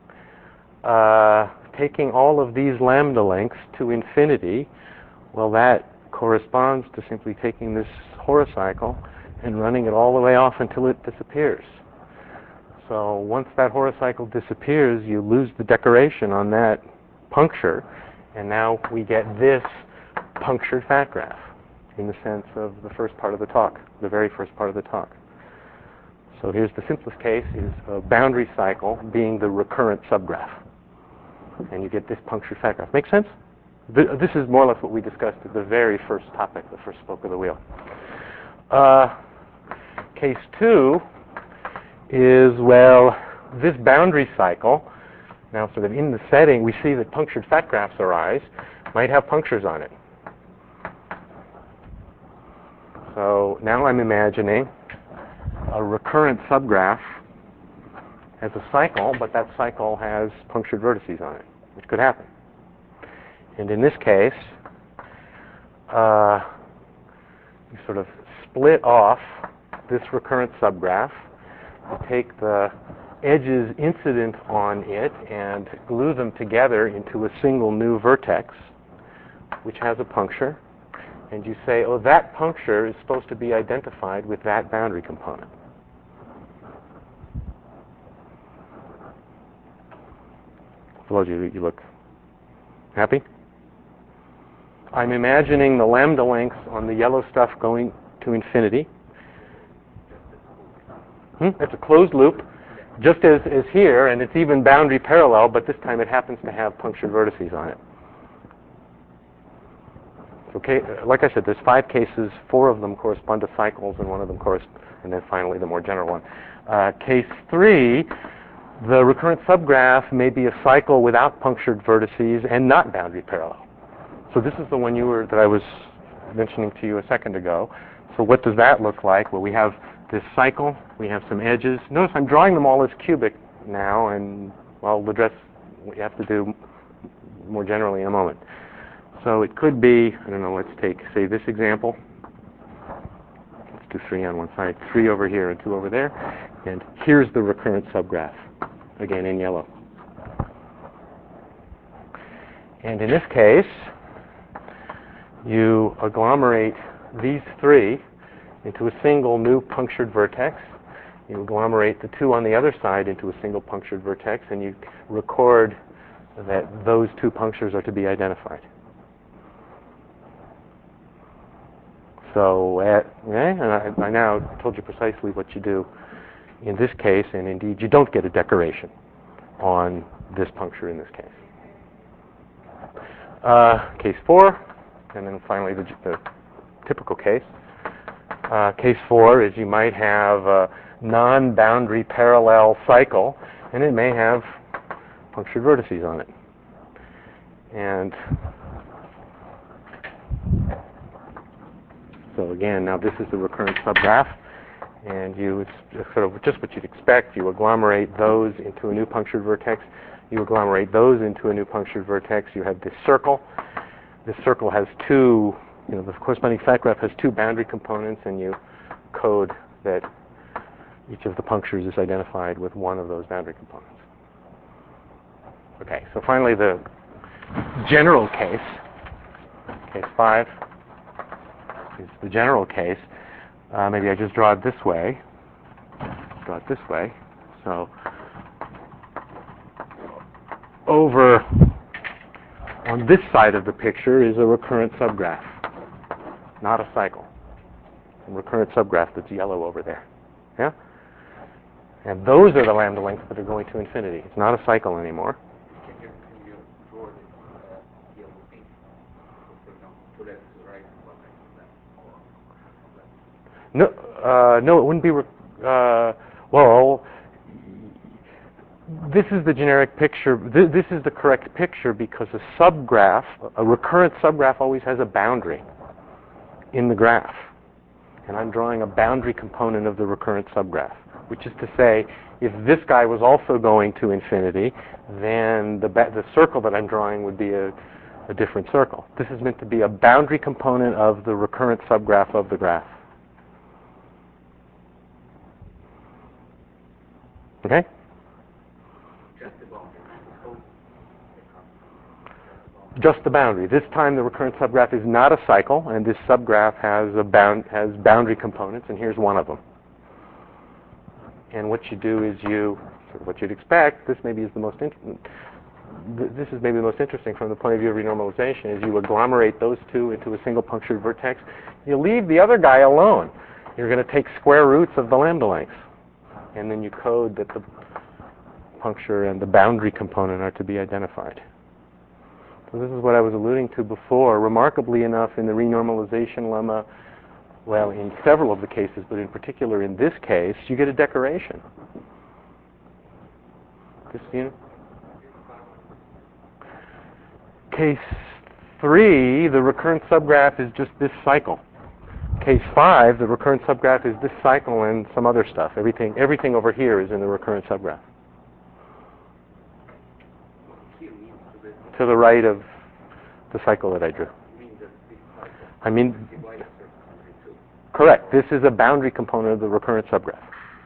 taking all of these lambda lengths to infinity. Well, that corresponds to simply taking this horocycle and running it all the way off until it disappears. So once that horocycle disappears, you lose the decoration on that puncture, and now we get this punctured fat graph in the sense of the first part of the talk, the very first part of the talk. So here's the simplest case, is a boundary cycle being the recurrent subgraph. And you get this punctured fat graph. Make sense? This is more or less what we discussed at the very first topic, the first spoke of the wheel. Case 2 is, well, this boundary cycle, now sort of in the setting, we see that punctured fat graphs arise, might have punctures on it. So now I'm imagining a recurrent subgraph as a cycle, but that cycle has punctured vertices on it, which could happen. And in this case, you sort of split off this recurrent subgraph. You take the edges incident on it and glue them together into a single new vertex, which has a puncture. And you say, oh, that puncture is supposed to be identified with that boundary component. Well, you look happy? I'm imagining the lambda lengths on the yellow stuff going to infinity. It's a closed loop, just as here, and it's even boundary parallel, but this time it happens to have punctured vertices on it. Okay, like I said, there's 5 cases. 4 of them correspond to cycles, and 1 of them and then finally the more general one. Case 3, the recurrent subgraph may be a cycle without punctured vertices and not boundary parallel. So this is the one that I was mentioning to you a second ago. So what does that look like? Well, we have this cycle. We have some edges. Notice I'm drawing them all as cubic now, and I'll address what you have to do more generally in a moment. So it could be, I don't know, let's take, say, this example. Let's do 3 on one side, 3 over here and 2 over there. And here's the recurrent subgraph, again in yellow. And in this case, you agglomerate these 3 into a single new punctured vertex. You agglomerate the 2 on the other side into a single punctured vertex, and you record that those 2 punctures are to be identified. So, and I now told you precisely what you do in this case, and indeed you don't get a decoration on this puncture in this case. Case 4, and then finally the typical case. Case 4 is you might have a non-boundary parallel cycle, and it may have punctured vertices on it. And so again, now this is the recurrent subgraph, and it's sort of just what you'd expect. You agglomerate those into a new punctured vertex. You agglomerate those into a new punctured vertex. You have this circle. This circle has 2, the corresponding fact graph has 2 boundary components, and you code that each of the punctures is identified with one of those boundary components. Okay, so finally the general case, case 5, is the general case. Maybe I just draw it this way. So over on this side of the picture is a recurrent subgraph, not a cycle. A recurrent subgraph that's yellow over there. Yeah? And those are the lambda lengths that are going to infinity. It's not a cycle anymore. Can you draw the yellow thing? For example, 2 legs to the right, 1 leg to the left, or left? No, it wouldn't be. Well, this is the generic picture. This is the correct picture because a recurrent subgraph always has a boundary in the graph. And I'm drawing a boundary component of the recurrent subgraph, which is to say, if this guy was also going to infinity, then the circle that I'm drawing would be a different circle. This is meant to be a boundary component of the recurrent subgraph of the graph. Okay? Just the boundary. This time the recurrent subgraph is not a cycle, and this subgraph has boundary components, and here's one of them. And what you do is what you'd expect, this is maybe the most interesting from the point of view of renormalization, is you agglomerate those 2 into a single punctured vertex. You leave the other guy alone. You're going to take square roots of the lambda lengths, and then you code that the puncture and the boundary component are to be identified. So this is what I was alluding to before. Remarkably enough, in the renormalization lemma, well, in several of the cases, but in particular in this case, you get a decoration. Case 3, the recurrent subgraph is just this cycle. Case 5, the recurrent subgraph is this cycle and some other stuff. Everything over here is in the recurrent subgraph. To the right of the cycle that I drew. You mean the big cycle? I mean, Divide a surface into two. correct. This is a boundary component of the recurrent subgraph.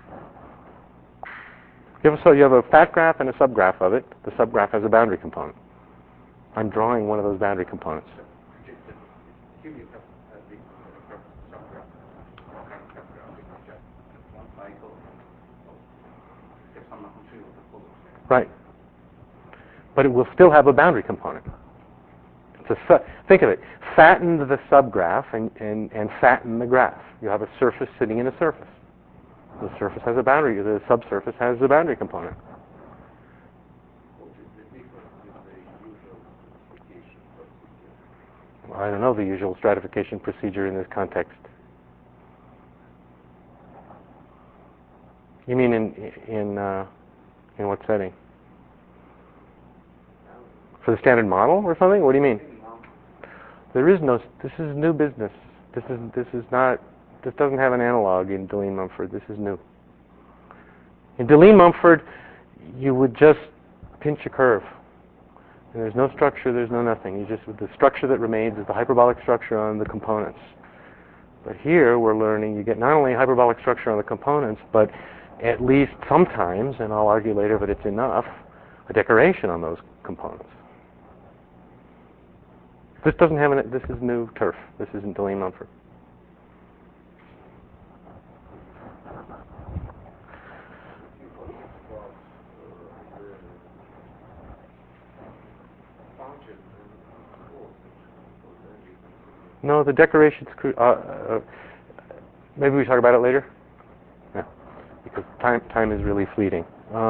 You have a fat graph and a subgraph of it. The subgraph has a boundary component. I'm drawing one of those boundary components. Here you have a big subgraph, current subgraph, which is just one cycle of epsilon naught 2 of the full extent. Right. But it will still have a boundary component. Think of it. Fatten the subgraph and fatten the graph. You have a surface sitting in a surface. The surface has a boundary. The subsurface has a boundary component. What is the difference with the usual stratification procedure? I don't know the usual stratification procedure in this context. You mean in what setting? For the standard model or something? What do you mean? There is no. This is new business. This is not. This doesn't have an analog in Deligne-Mumford. This is new. In Deligne-Mumford, you would just pinch a curve. And there's no structure, there's no nothing. The structure that remains is the hyperbolic structure on the components. But here we're learning you get not only hyperbolic structure on the components, but at least sometimes, and I'll argue later that it's enough, a decoration on those components. This doesn't have this is new turf. This isn't Deligne-Mumford. No, the decorations. Maybe we talk about it later. Yeah, because time is really fleeting.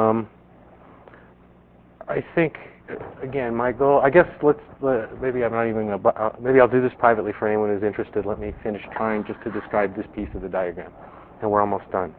I think again, my goal. I guess maybe I'm not even. Maybe I'll do this privately for anyone who's interested. Let me finish trying just to describe this piece of the diagram, and we're almost done.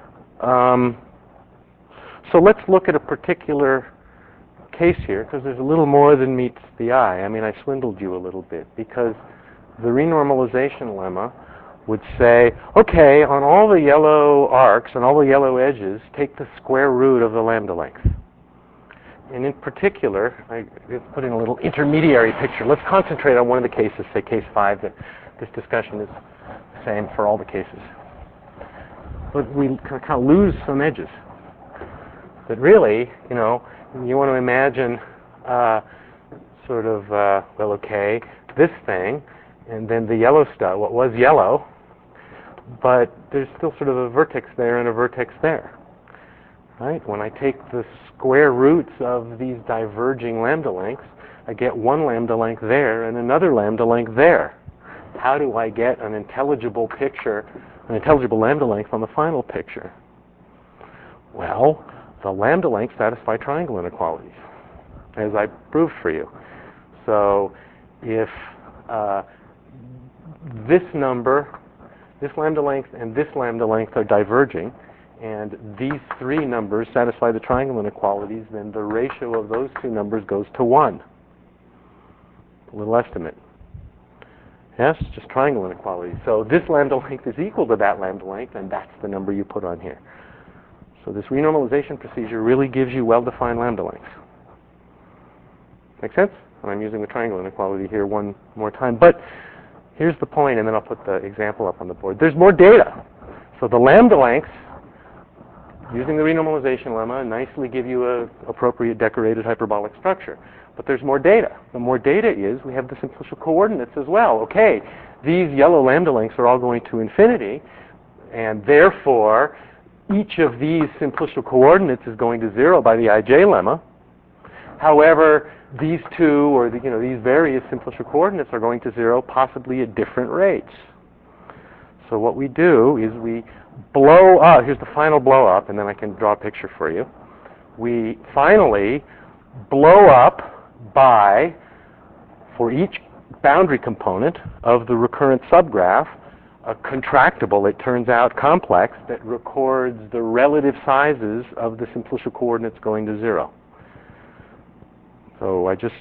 So let's look at a particular case here, because there's a little more than meets the eye. I mean, I swindled you a little bit, because the renormalization lemma would say, okay, on all the yellow arcs and all the yellow edges, take the square root of the lambda length. And in particular, I put in a little intermediary picture. Let's concentrate on one of the cases, say case 5, that this discussion is the same for all the cases. But we kind of lose some edges. That really, you want to imagine well, okay, this thing, and then the yellow stuff, what was yellow, but there's still sort of a vertex there and a vertex there. Right? When I take the square roots of these diverging lambda lengths, I get one lambda length there and another lambda length there. How do I get an intelligible picture, an intelligible lambda length on the final picture? Well, the lambda lengths satisfy triangle inequalities, as I proved for you. So if this number, this lambda length, and this lambda length are diverging, and these three numbers satisfy the triangle inequalities, then the ratio of those two numbers goes to 1. A little estimate. Yes, just triangle inequality. So this lambda length is equal to that lambda length, and that's the number you put on here. So this renormalization procedure really gives you well-defined lambda lengths. Make sense? And I'm using the triangle inequality here one more time. But here's the point, and then I'll put the example up on the board. There's more data. So the lambda lengths, using the renormalization lemma, nicely give you an appropriate decorated hyperbolic structure. But there's more data. The more data is we have the simplicial coordinates as well. Okay, these yellow lambda lengths are all going to infinity, and therefore each of these simplicial coordinates is going to 0 by the ij lemma. However, these two, or these various simplicial coordinates are going to 0 possibly at different rates. So what we do is we blow up. Here's the final blow up, and then I can draw a picture for you. We finally blow up by, for each boundary component of the recurrent subgraph, a contractible, it turns out, complex that records the relative sizes of the simplicial coordinates going to 0. So I just,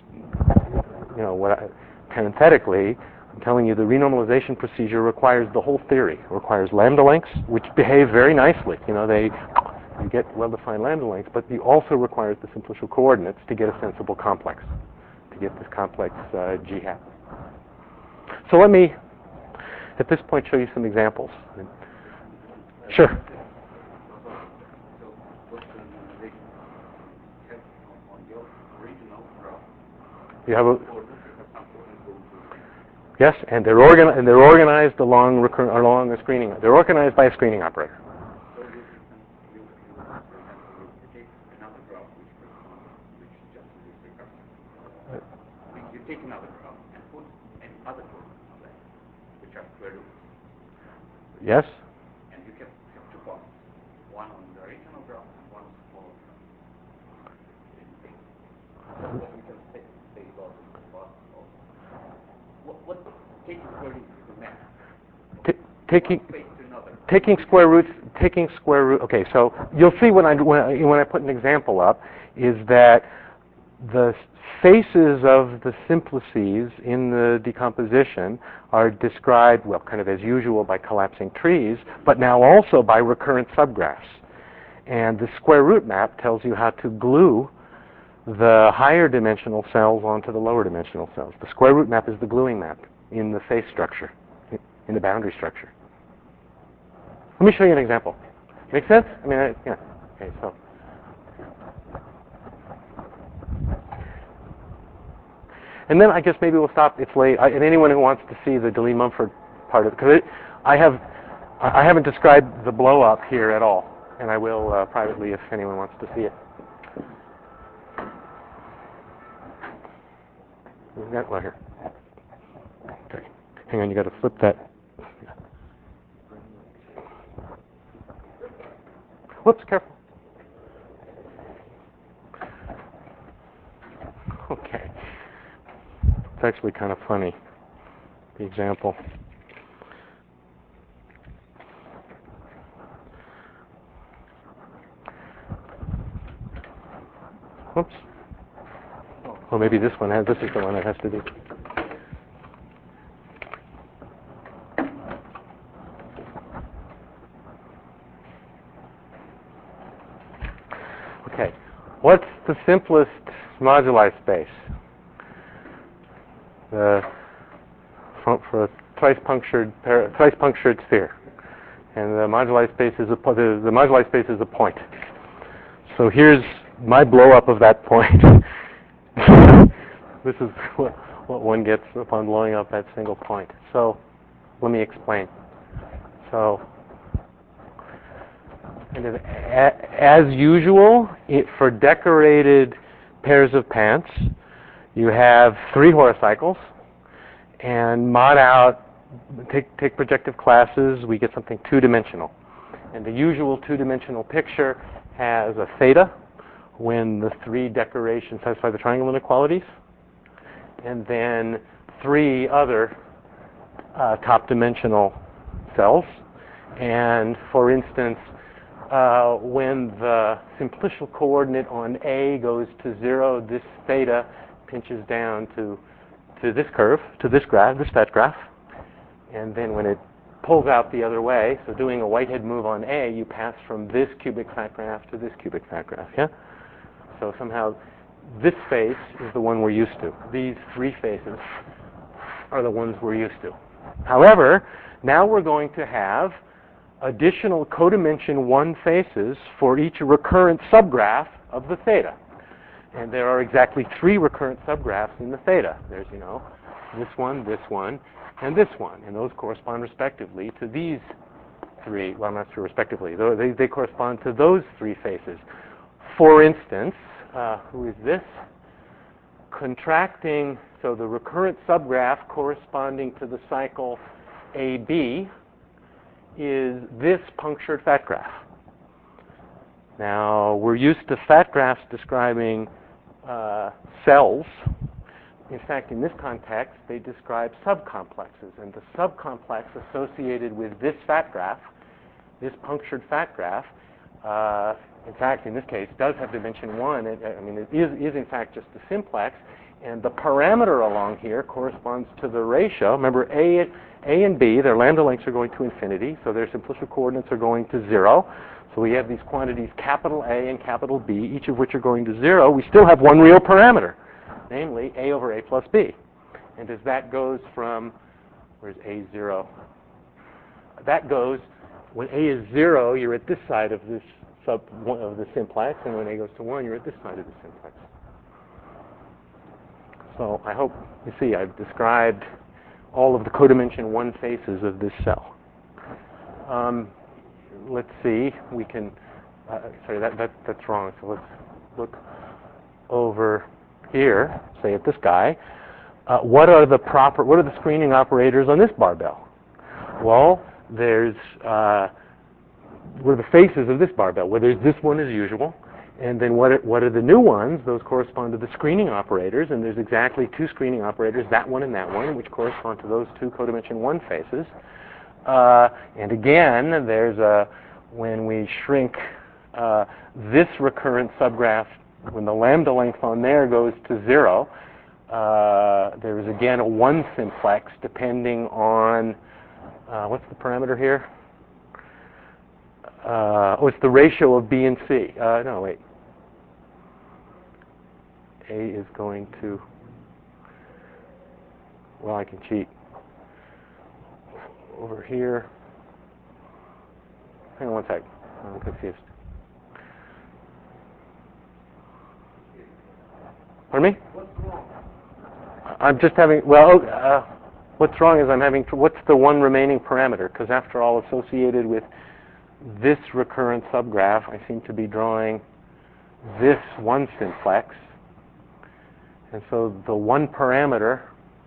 parenthetically, I'm telling you the renormalization procedure requires the whole theory. It requires lambda lengths, which behave very nicely. You get well-defined lambda lengths, but it also requires the simplicial coordinates to get a sensible complex, to get this complex G hat. So let me, at this point, show you some examples. Sure. So what's the relation on your original graph? You have a, Or look at some point go to yes, and they're organized along a screening. They're organized by a screening operator. so you for example, you take another graph which just is recursive. You take another graph and put other coordinates on that, which are square roots. Yes. And you have two points, one on the original graph and one on the smaller graph. You can say about what taking square roots is a map. Taking square roots. Okay, so you'll see when I put an example up is that the faces of the simplices in the decomposition are described, well, kind of as usual by collapsing trees, but now also by recurrent subgraphs. And the square root map tells you how to glue the higher dimensional cells onto the lower dimensional cells. The square root map is the gluing map in the face structure, in the boundary structure. Let me show you an example. Make sense? I mean, yeah. Okay, so. And then I guess maybe we'll stop. It's late. And anyone who wants to see the Deligne-Mumford part of it, because I haven't described the blow up here at all, and I will privately if anyone wants to see it. Well, here. Okay. Hang on, you got to flip that. Whoops, careful. Okay. It's actually kind of funny, the example. Whoops. Well, maybe this is the one that has to do. Okay. What's the simplest moduli space? For a thrice-punctured sphere, and the moduli space is a point. So here's my blow up of that point. This is what one gets upon blowing up that single point. So let me explain. So, kind of as usual, for decorated pairs of pants, you have 3 horocycles, and mod out, take projective classes, we get something 2-dimensional. And the usual 2-dimensional picture has a theta when the 3 decorations satisfy the triangle inequalities, and then 3 other top-dimensional cells. And for instance, when the simplicial coordinate on A goes to 0, this theta pinches down to this curve, to this fat graph. And then when it pulls out the other way, so doing a Whitehead move on A, you pass from this cubic fat graph to this cubic fat graph, yeah? So somehow this face is the one we're used to. These 3 faces are the ones we're used to. However, now we're going to have additional codimension 1 faces for each recurrent subgraph of the theta. And there are exactly 3 recurrent subgraphs in the theta. There's, this one, and this one. And those correspond respectively to these 3. Well, I'm not sure respectively. They correspond to those 3 faces. For instance, who is this? Contracting, so the recurrent subgraph corresponding to the cycle AB is this punctured fat graph. Now, we're used to fat graphs describing cells. In fact, in this context, they describe subcomplexes. And the subcomplex associated with this fat graph, this punctured fat graph, in fact, in this case, does have dimension 1. It is in fact just a simplex. And the parameter along here corresponds to the ratio. Remember, A and B, their lambda lengths are going to infinity, so their simplicial coordinates are going to 0. So we have these quantities capital A and capital B, each of which are going to 0. We still have one real parameter, namely A over A plus B. And as that goes from, where's A 0? That goes, when A is 0, you're at this side of this of the simplex, and when A goes to 1, you're at this side of the simplex. So I hope you see I've described all of the codimension 1 faces of this cell. Let's see, we can, sorry, that's wrong. So let's look over here, say at this guy. What are the screening operators on this barbell? Well, there's, what are the faces of this barbell? Well, there's this one as usual, and then what are the new ones? Those correspond to the screening operators, and there's exactly 2 screening operators, that one and that one, which correspond to those 2 codimension 1 faces. And again, there's when we shrink this recurrent subgraph, when the lambda length on there goes to 0, there is again a 1 simplex depending on, what's the parameter here? It's the ratio of B and C. No, wait. A is going to, well, I can cheat. Over here. Hang on one sec. I'm confused. Pardon me? What's wrong? I'm just having, well, what's wrong is I'm having, what's the one remaining parameter? Because after all, associated with this recurrent subgraph, I seem to be drawing this 1 simplex. And so the 1 parameter,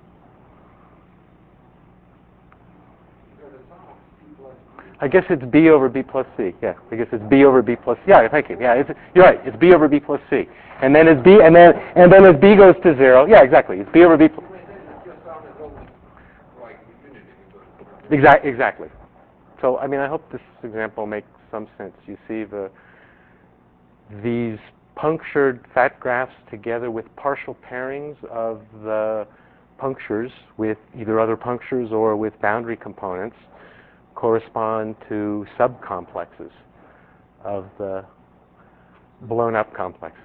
I guess it's B over B plus C. Yeah, I guess it's B over B plus C. Yeah, thank you. Yeah, you're right. It's B over B plus C. And then it's B, and then as B goes to 0, yeah, exactly. It's B over B plus. Exactly. So, I mean, I hope this example makes some sense. You see these punctured fat graphs together with partial pairings of the punctures with either other punctures or with boundary components correspond to subcomplexes of the blown up complex.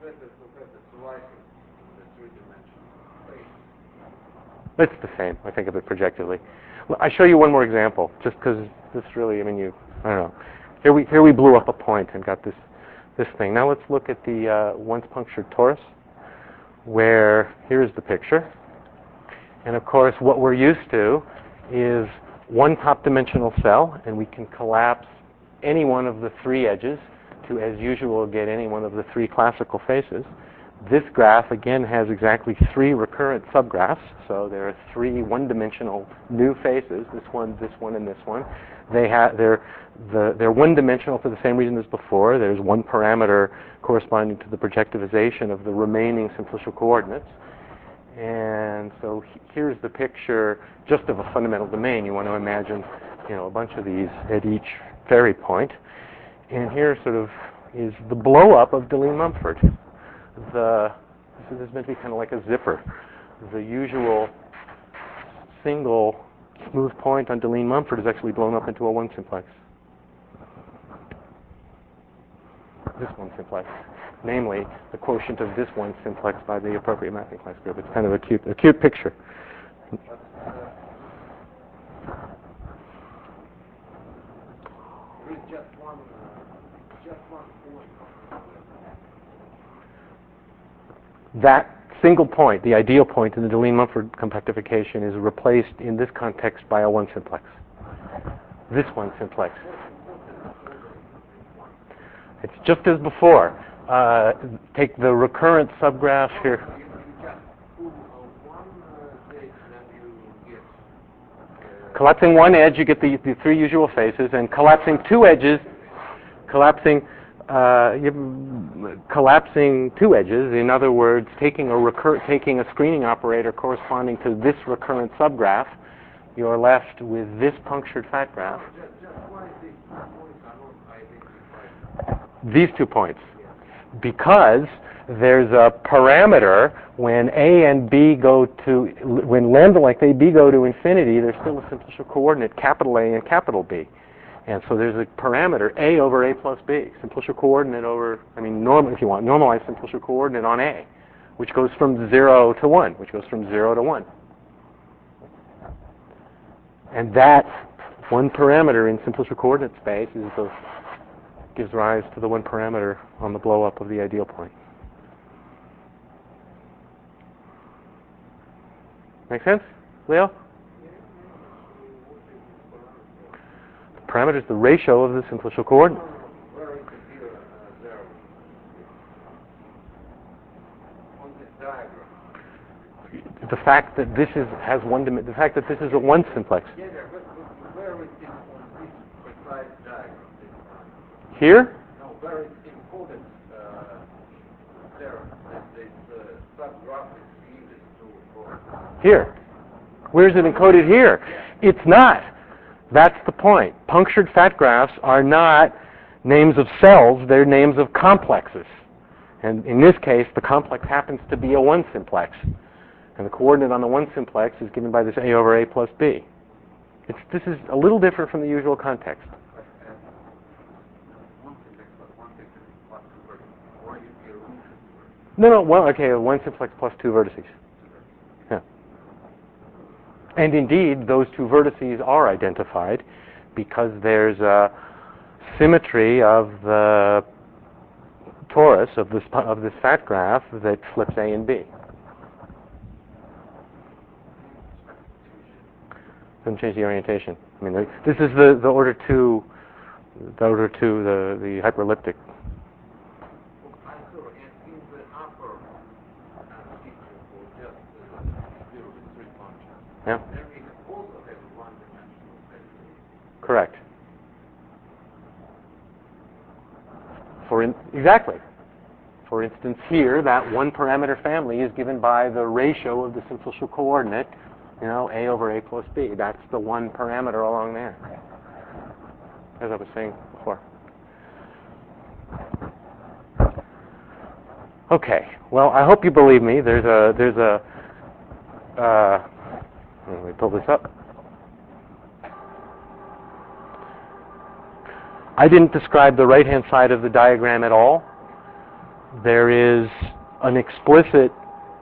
It's the same. I think of it projectively. Well, I show you one more example, just because this really, I mean, I don't know. Here we blew up a point and got this thing. Now let's look at the once punctured torus, where here's the picture. And of course, what we're used to is 1 top dimensional cell, and we can collapse any one of the 3 edges to, as usual, get any one of the 3 classical faces. This graph, again, has exactly 3 recurrent subgraphs, so there are 3 one-dimensional new faces, this one, and this one. They're one-dimensional for the same reason as before. There's 1 parameter corresponding to the projectivization of the remaining simplicial coordinates. And so here's the picture just of a fundamental domain. You want to imagine, a bunch of these at each ferry point. And here sort of is the blow-up of Deligne-Mumford. This is meant to be kind of like a zipper. The usual single smooth point on Deligne-Mumford is actually blown up into a 1 simplex. This 1 simplex. Namely, the quotient of this 1 simplex by the appropriate mapping class group. It's kind of a cute picture. There is just one point. That single point, the ideal point in the Deligne-Mumford compactification, is replaced in this context by a 1 simplex. This 1 simplex. It's just as before. Take the recurrent subgraph here. Collapsing 1 edge, you get the 3 usual faces, and collapsing 2 edges, collapsing 2 edges. In other words, taking a screening operator corresponding to this recurrent subgraph, you're left with this punctured fat graph. These 2 points. Because there's a parameter when A and B when lambda length A, B go to infinity, there's still a simplicial coordinate, capital A and capital B. And so there's a parameter, A over A plus B, simplicial coordinate over, if you want, normalized simplicial coordinate on A which goes from 0 to 1, which goes from 0 to 1. And that one parameter in simplicial coordinate space gives rise to the one parameter on the blow-up of the ideal point. Make sense, Leo? The parameter is the ratio of the simplicial coordinates. Where is the zero? On this diagram. The fact that this has one dimension. The fact that this is a one simplex. Yeah, but where is it on this precise diagram this time? Here? No, where is encoded there? This subgraph is needed to. Here. Where's it encoded here? It's not. That's the point. Punctured fat graphs are not names of cells, they're names of complexes. And in this case, the complex happens to be a one simplex. And the coordinate on the one simplex is given by this A over A plus B. This is a little different from the usual context. No, well, okay, a one simplex plus two vertices. Yeah. And indeed, those two vertices are identified because there's a symmetry of the torus of this fat graph that flips A and B. Doesn't change the orientation. I mean, this is the order two, the hyperelliptic. Yeah. Correct. Exactly. For instance, here, that one parameter family is given by the ratio of the simplicial coordinate, A over A plus B. That's the one parameter along there, as I was saying before. Okay. Well, I hope you believe me. Let me pull this up. I didn't describe the right-hand side of the diagram at all. There is an explicit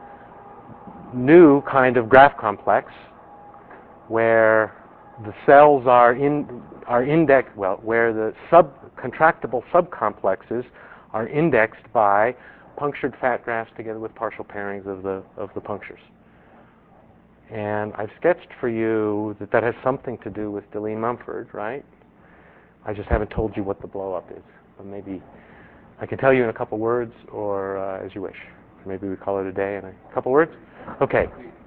new kind of graph complex where the cells are indexed, where the contractible subcomplexes are indexed by punctured fat graphs together with partial pairings of the punctures. And I've sketched for you that has something to do with Deligne-Mumford, right? I just haven't told you what the blow-up is. But maybe I can tell you in a couple words, or as you wish. Maybe we call it a day in a couple words? Okay.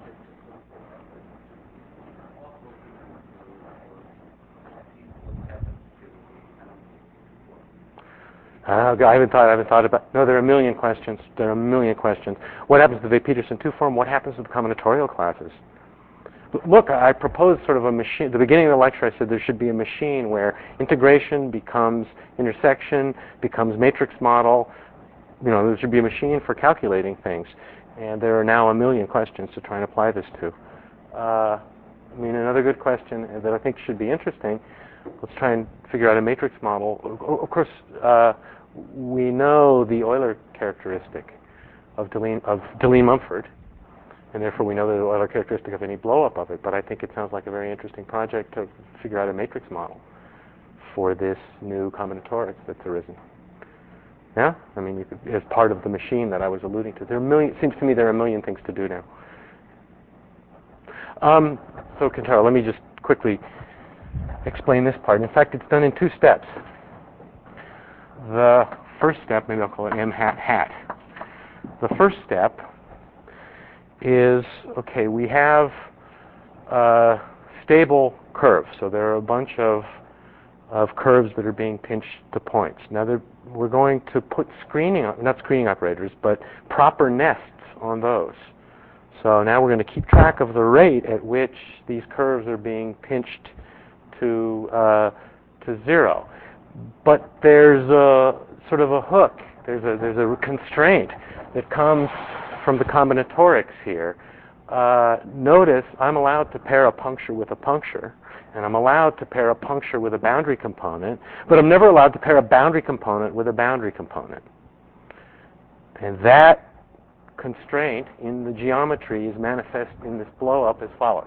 I haven't thought about. No, there are a million questions. What happens to the Peterson 2 form? What happens to the combinatorial classes? Look, I proposed sort of a machine. At the beginning of the lecture, I said there should be a machine where integration becomes intersection, becomes matrix model. There should be a machine for calculating things. And there are now a million questions to try and apply this to. Another good question that I think should be interesting. Let's try and figure out a matrix model. Of course, we know the Euler characteristic of Deligne-Mumford, and therefore we know the Euler characteristic of any blow-up of it. But I think it sounds like a very interesting project to figure out a matrix model for this new combinatorics that's arisen. Yeah? You could, as part of the machine that I was alluding to. It seems to me there are a million things to do now. So, Kentaro, let me just quickly explain this part. In fact, it's done in two steps. The first step, maybe I'll call it M hat. The first step is, okay, we have a stable curve. So there are a bunch of curves that are being pinched to points. Now we're going to put not screening operators, but proper nests on those. So now we're going to keep track of the rate at which these curves are being pinched to 0. But there's a sort of a hook. There's a constraint that comes from the combinatorics here. Notice I'm allowed to pair a puncture with a puncture, and I'm allowed to pair a puncture with a boundary component, but I'm never allowed to pair a boundary component with a boundary component. And that constraint in the geometry is manifest in this blow up as follows.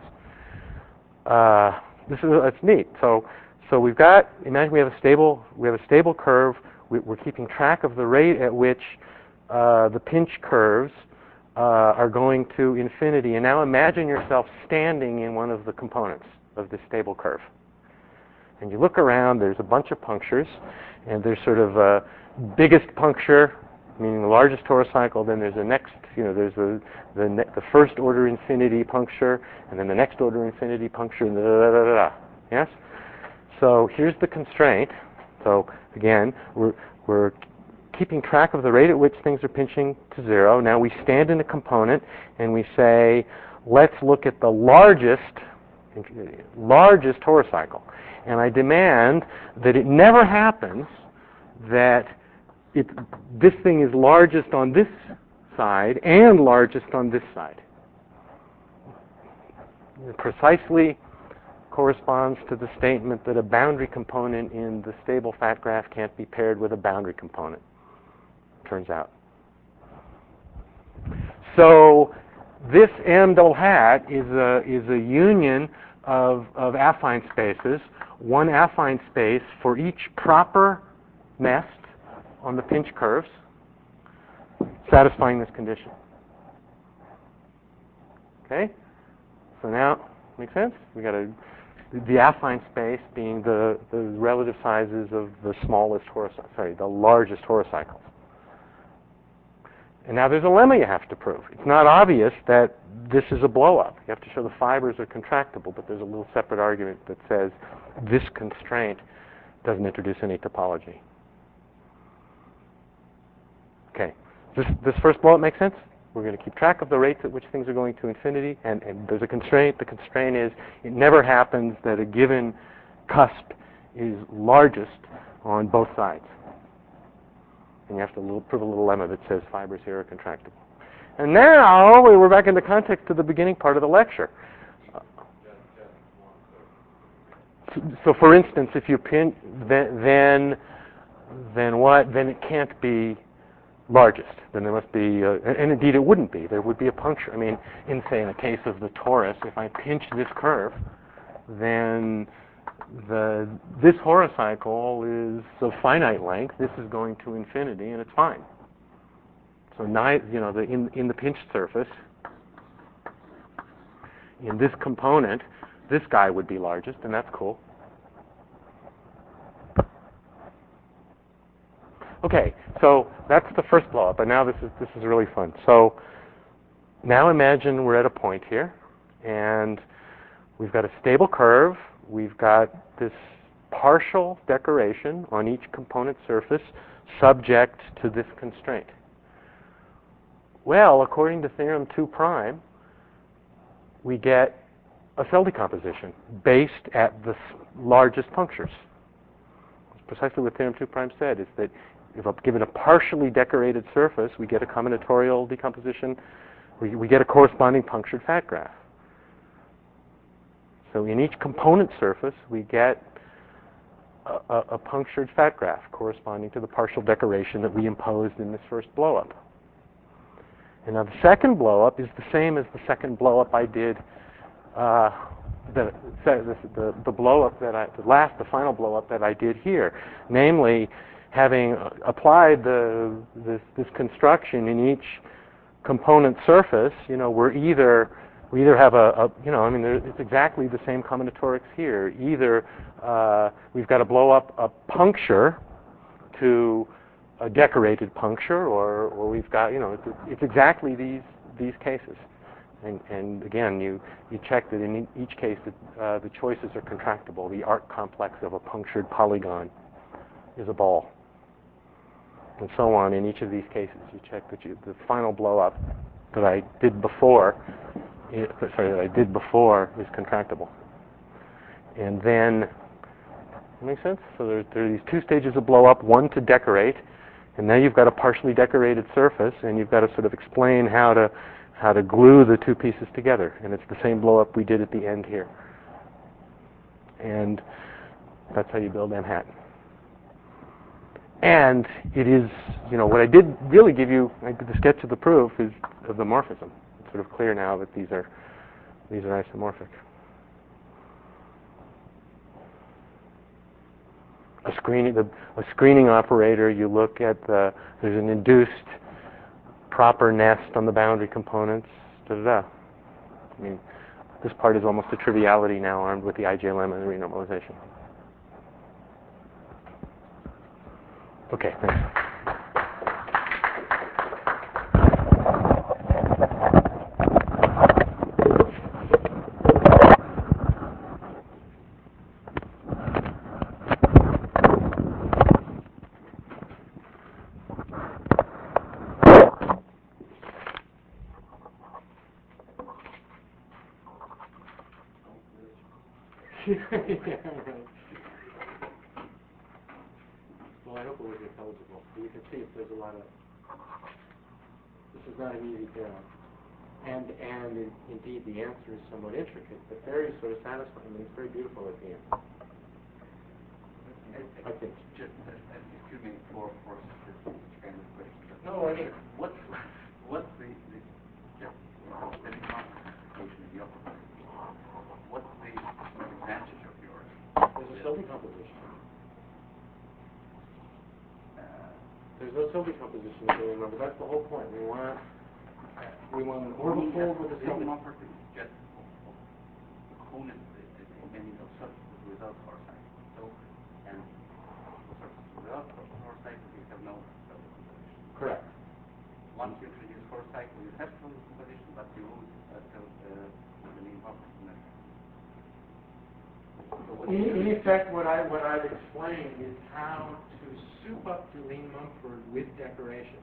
It's neat. So we've got, imagine we have a stable curve. We're keeping track of the rate at which the pinch curves are going to infinity. And now imagine yourself standing in one of the components of this stable curve. And you look around, there's a bunch of punctures, and there's sort of a biggest puncture, meaning the largest torus cycle, then there's the next, there's the first order infinity puncture, and then the next order infinity puncture, and yes? So here's the constraint. So again, we're keeping track of the rate at which things are pinching to zero. Now we stand in a component, and we say, let's look at the largest torus cycle. And I demand that it never happens that this thing is largest on this side and largest on this side. It precisely corresponds to the statement that a boundary component in the stable fat graph can't be paired with a boundary component, turns out. So this M double hat is a union of affine spaces, one affine space for each proper nest on the pinch curves, satisfying this condition. Okay? So now, make sense? We got the affine space being the relative sizes of the largest torus cycles. And now there's a lemma you have to prove. It's not obvious that this is a blow-up. You have to show the fibers are contractible, but there's a little separate argument that says this constraint doesn't introduce any topology. Okay. This first blow-up makes sense? We're going to keep track of the rates at which things are going to infinity, and there's a constraint. The constraint is it never happens that a given cusp is largest on both sides. And you have to prove a little lemma that says fibers here are contractible. And now we're back in the context of the beginning part of the lecture. So for instance, if you pinch, then what? Then it can't be largest. Then there must be, and indeed it wouldn't be. There would be a puncture. I mean, in the case of the torus, if I pinch this curve, then this horocycle is of finite length. This is going to infinity, and it's fine. So in the pinched surface, in this component, this guy would be largest, and that's cool. Okay, so that's the first blow-up, and now this is really fun. So now imagine we're at a point here, and we've got a stable curve. We've got this partial decoration on each component surface subject to this constraint. Well, according to theorem 2 prime, we get a cell decomposition based at the largest punctures. That's precisely what theorem 2 prime said, is that if given a partially decorated surface, we get a combinatorial decomposition, we get a corresponding punctured fat graph. So in each component surface, we get a punctured fat graph corresponding to the partial decoration that we imposed in this first blow-up. And now the second blow-up is the same as the second blow-up I did, the blow-up the final blow-up that I did here. Namely, having applied this construction in each component surface, we either have it's exactly the same combinatorics here. Either we've got to blow up a puncture to a decorated puncture, or we've got, it's exactly these cases. And again, you check that in each case the choices are contractible. The arc complex of a punctured polygon is a ball, and so on. In each of these cases, you check that the final blow up that I did before is contractible. And then, make sense? So there are these two stages of blow up, one to decorate, and now you've got a partially decorated surface, and you've got to sort of explain how to glue the two pieces together. And it's the same blow up we did at the end here. And that's how you build M-hat. And it is, what I did really give you, the sketch of the proof is of the morphism. It's sort of clear now that these are isomorphic. A screening operator, you look at there's an induced proper nest on the boundary components. I mean, this part is almost a triviality now, armed with the IJ lemma and the renormalization. Okay, thanks. Well, I hope it was intelligible. You can see if there's a lot of. This is not an easy theorem, and indeed the answer is somewhat intricate, but very sort of satisfying. I mean, it's very beautiful at the end. I think. Just excuse me for this kind of question. No, I mean, what's the decomposition of the upper? What's the advantage of yours? There's a cell decomposition. There's no cell decomposition in the remember. That's the whole point. We want an orbital fold with a cell decomposition. Just components many of substances without Forsyth. So, and substances without Forsyth, you have no cell decomposition. Correct. Once you introduce Forsyth, you have cell decomposition, but you lose the main property. In effect, what I've explained is how to soup up Deligne Mumford with decorations,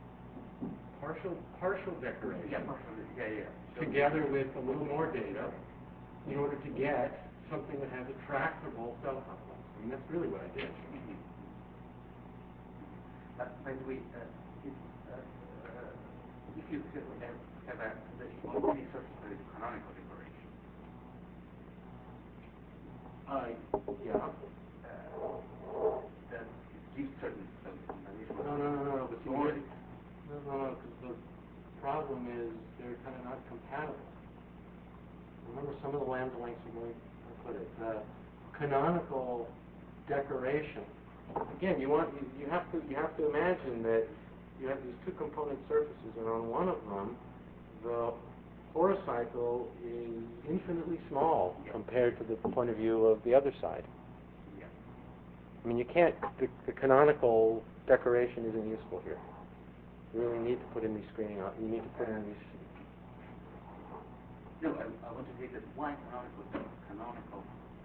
partial decorations, together with a little more data, in order to get something that has a tractable cell complex. I mean, that's really what I did. By the way, if you have the only surface canonical decoration. Yeah. That gives certain No, but because the problem is they're kind of not compatible. Remember, some of the lambda lengths are going to put it. The canonical decoration. Again, you have to imagine that you have these two component surfaces, and on one of them, the horocycle is infinitely small compared to the point of view of the other side. Yeah. I mean, you can't. The canonical decoration isn't useful here. You really need to put in these screening. You need to put in these. No, I want to say that why canonical.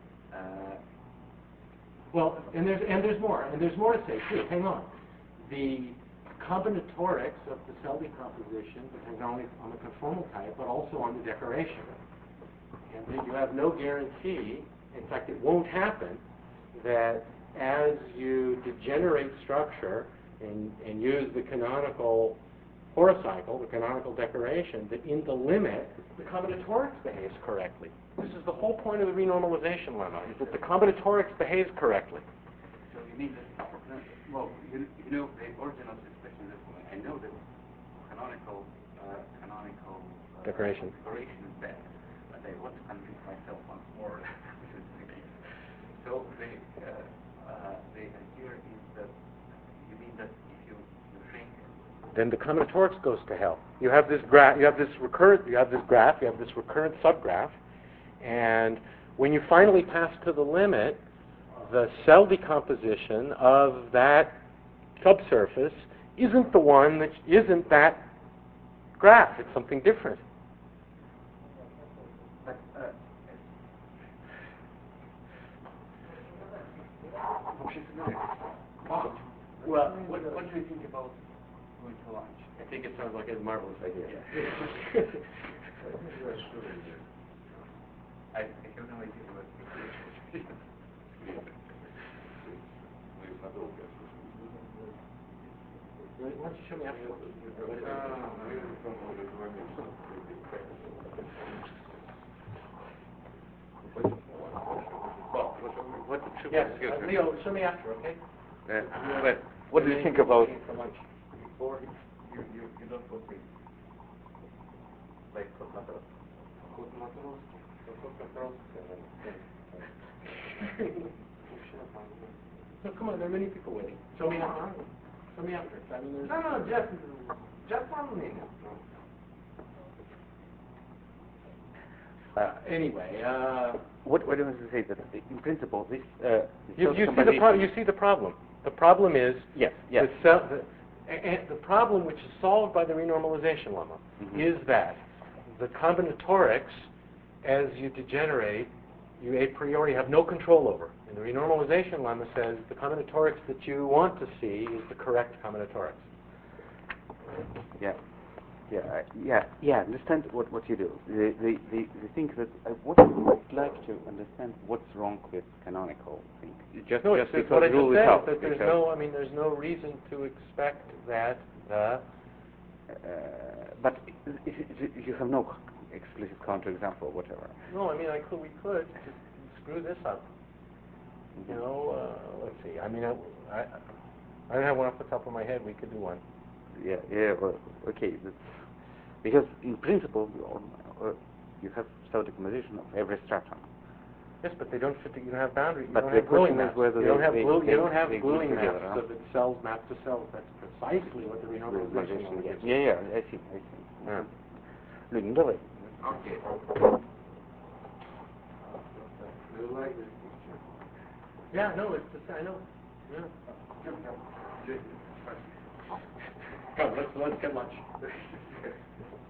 Well, and there's more to say too. Hang on. The combinatorics of the cell decomposition depends not only on the conformal type, but also on the decoration. And that you have no guarantee, in fact it won't happen, that as you degenerate structure and use the canonical horocycle, the canonical decoration, that in the limit, the combinatorics behaves correctly. This is the whole point of the renormalization lemma, is that the combinatorics behaves correctly. So you mean that, well, you know the origin of this question this way. I know that canonical decoration is bad, but I want to convince myself once more that this is the case. So the idea is that you mean that if you shrink, then the combinatorics goes to hell. You have this graph, you have this recurrent subgraph, and when you finally pass to the limit, the cell decomposition of that subsurface isn't the one that isn't that graph. It's something different. but well, what do you think about going to lunch? I think it sounds like a marvelous idea. Yeah. I have no idea what Why don't you show me after? Yes, Leo, show me after, okay? What do you think about? For lunch. You don't want me. like footnote. No, come on, there are many people waiting. Show me after. Show me after. I mean, no, just 1 minute. Anyway, What do you want to say? That in principle, this You see the problem. The problem is yes. and the problem which is solved by the renormalization lemma is that the combinatorics, as you degenerate, you a priori have no control over. And the renormalization lemma says the combinatorics that you want to see is the correct combinatorics. Yeah. Understand what you do. The thing that I would like to understand what's wrong with canonical thing. Just because what I rule just it said, out. that there's no reason to expect that the. But you have no explicit counterexample or whatever. No, I mean we could just screw this up. You know, let's see. I mean, I don't have one off the top of my head. We could do one. Yeah. Well, okay. Because in principle, you have self-decomposition of every stratum. Yes, but they don't fit. You don't have boundary. You But don't the have gluing question is maps. whether You don't have they gluing glue maps together, so that cells map to cells. That's precisely what the renormalization gives. Yeah. I see. Yeah. Luke, давай. Okay. you like this? Yeah, no, it's just, I know. Yeah. Come, let's get lunch.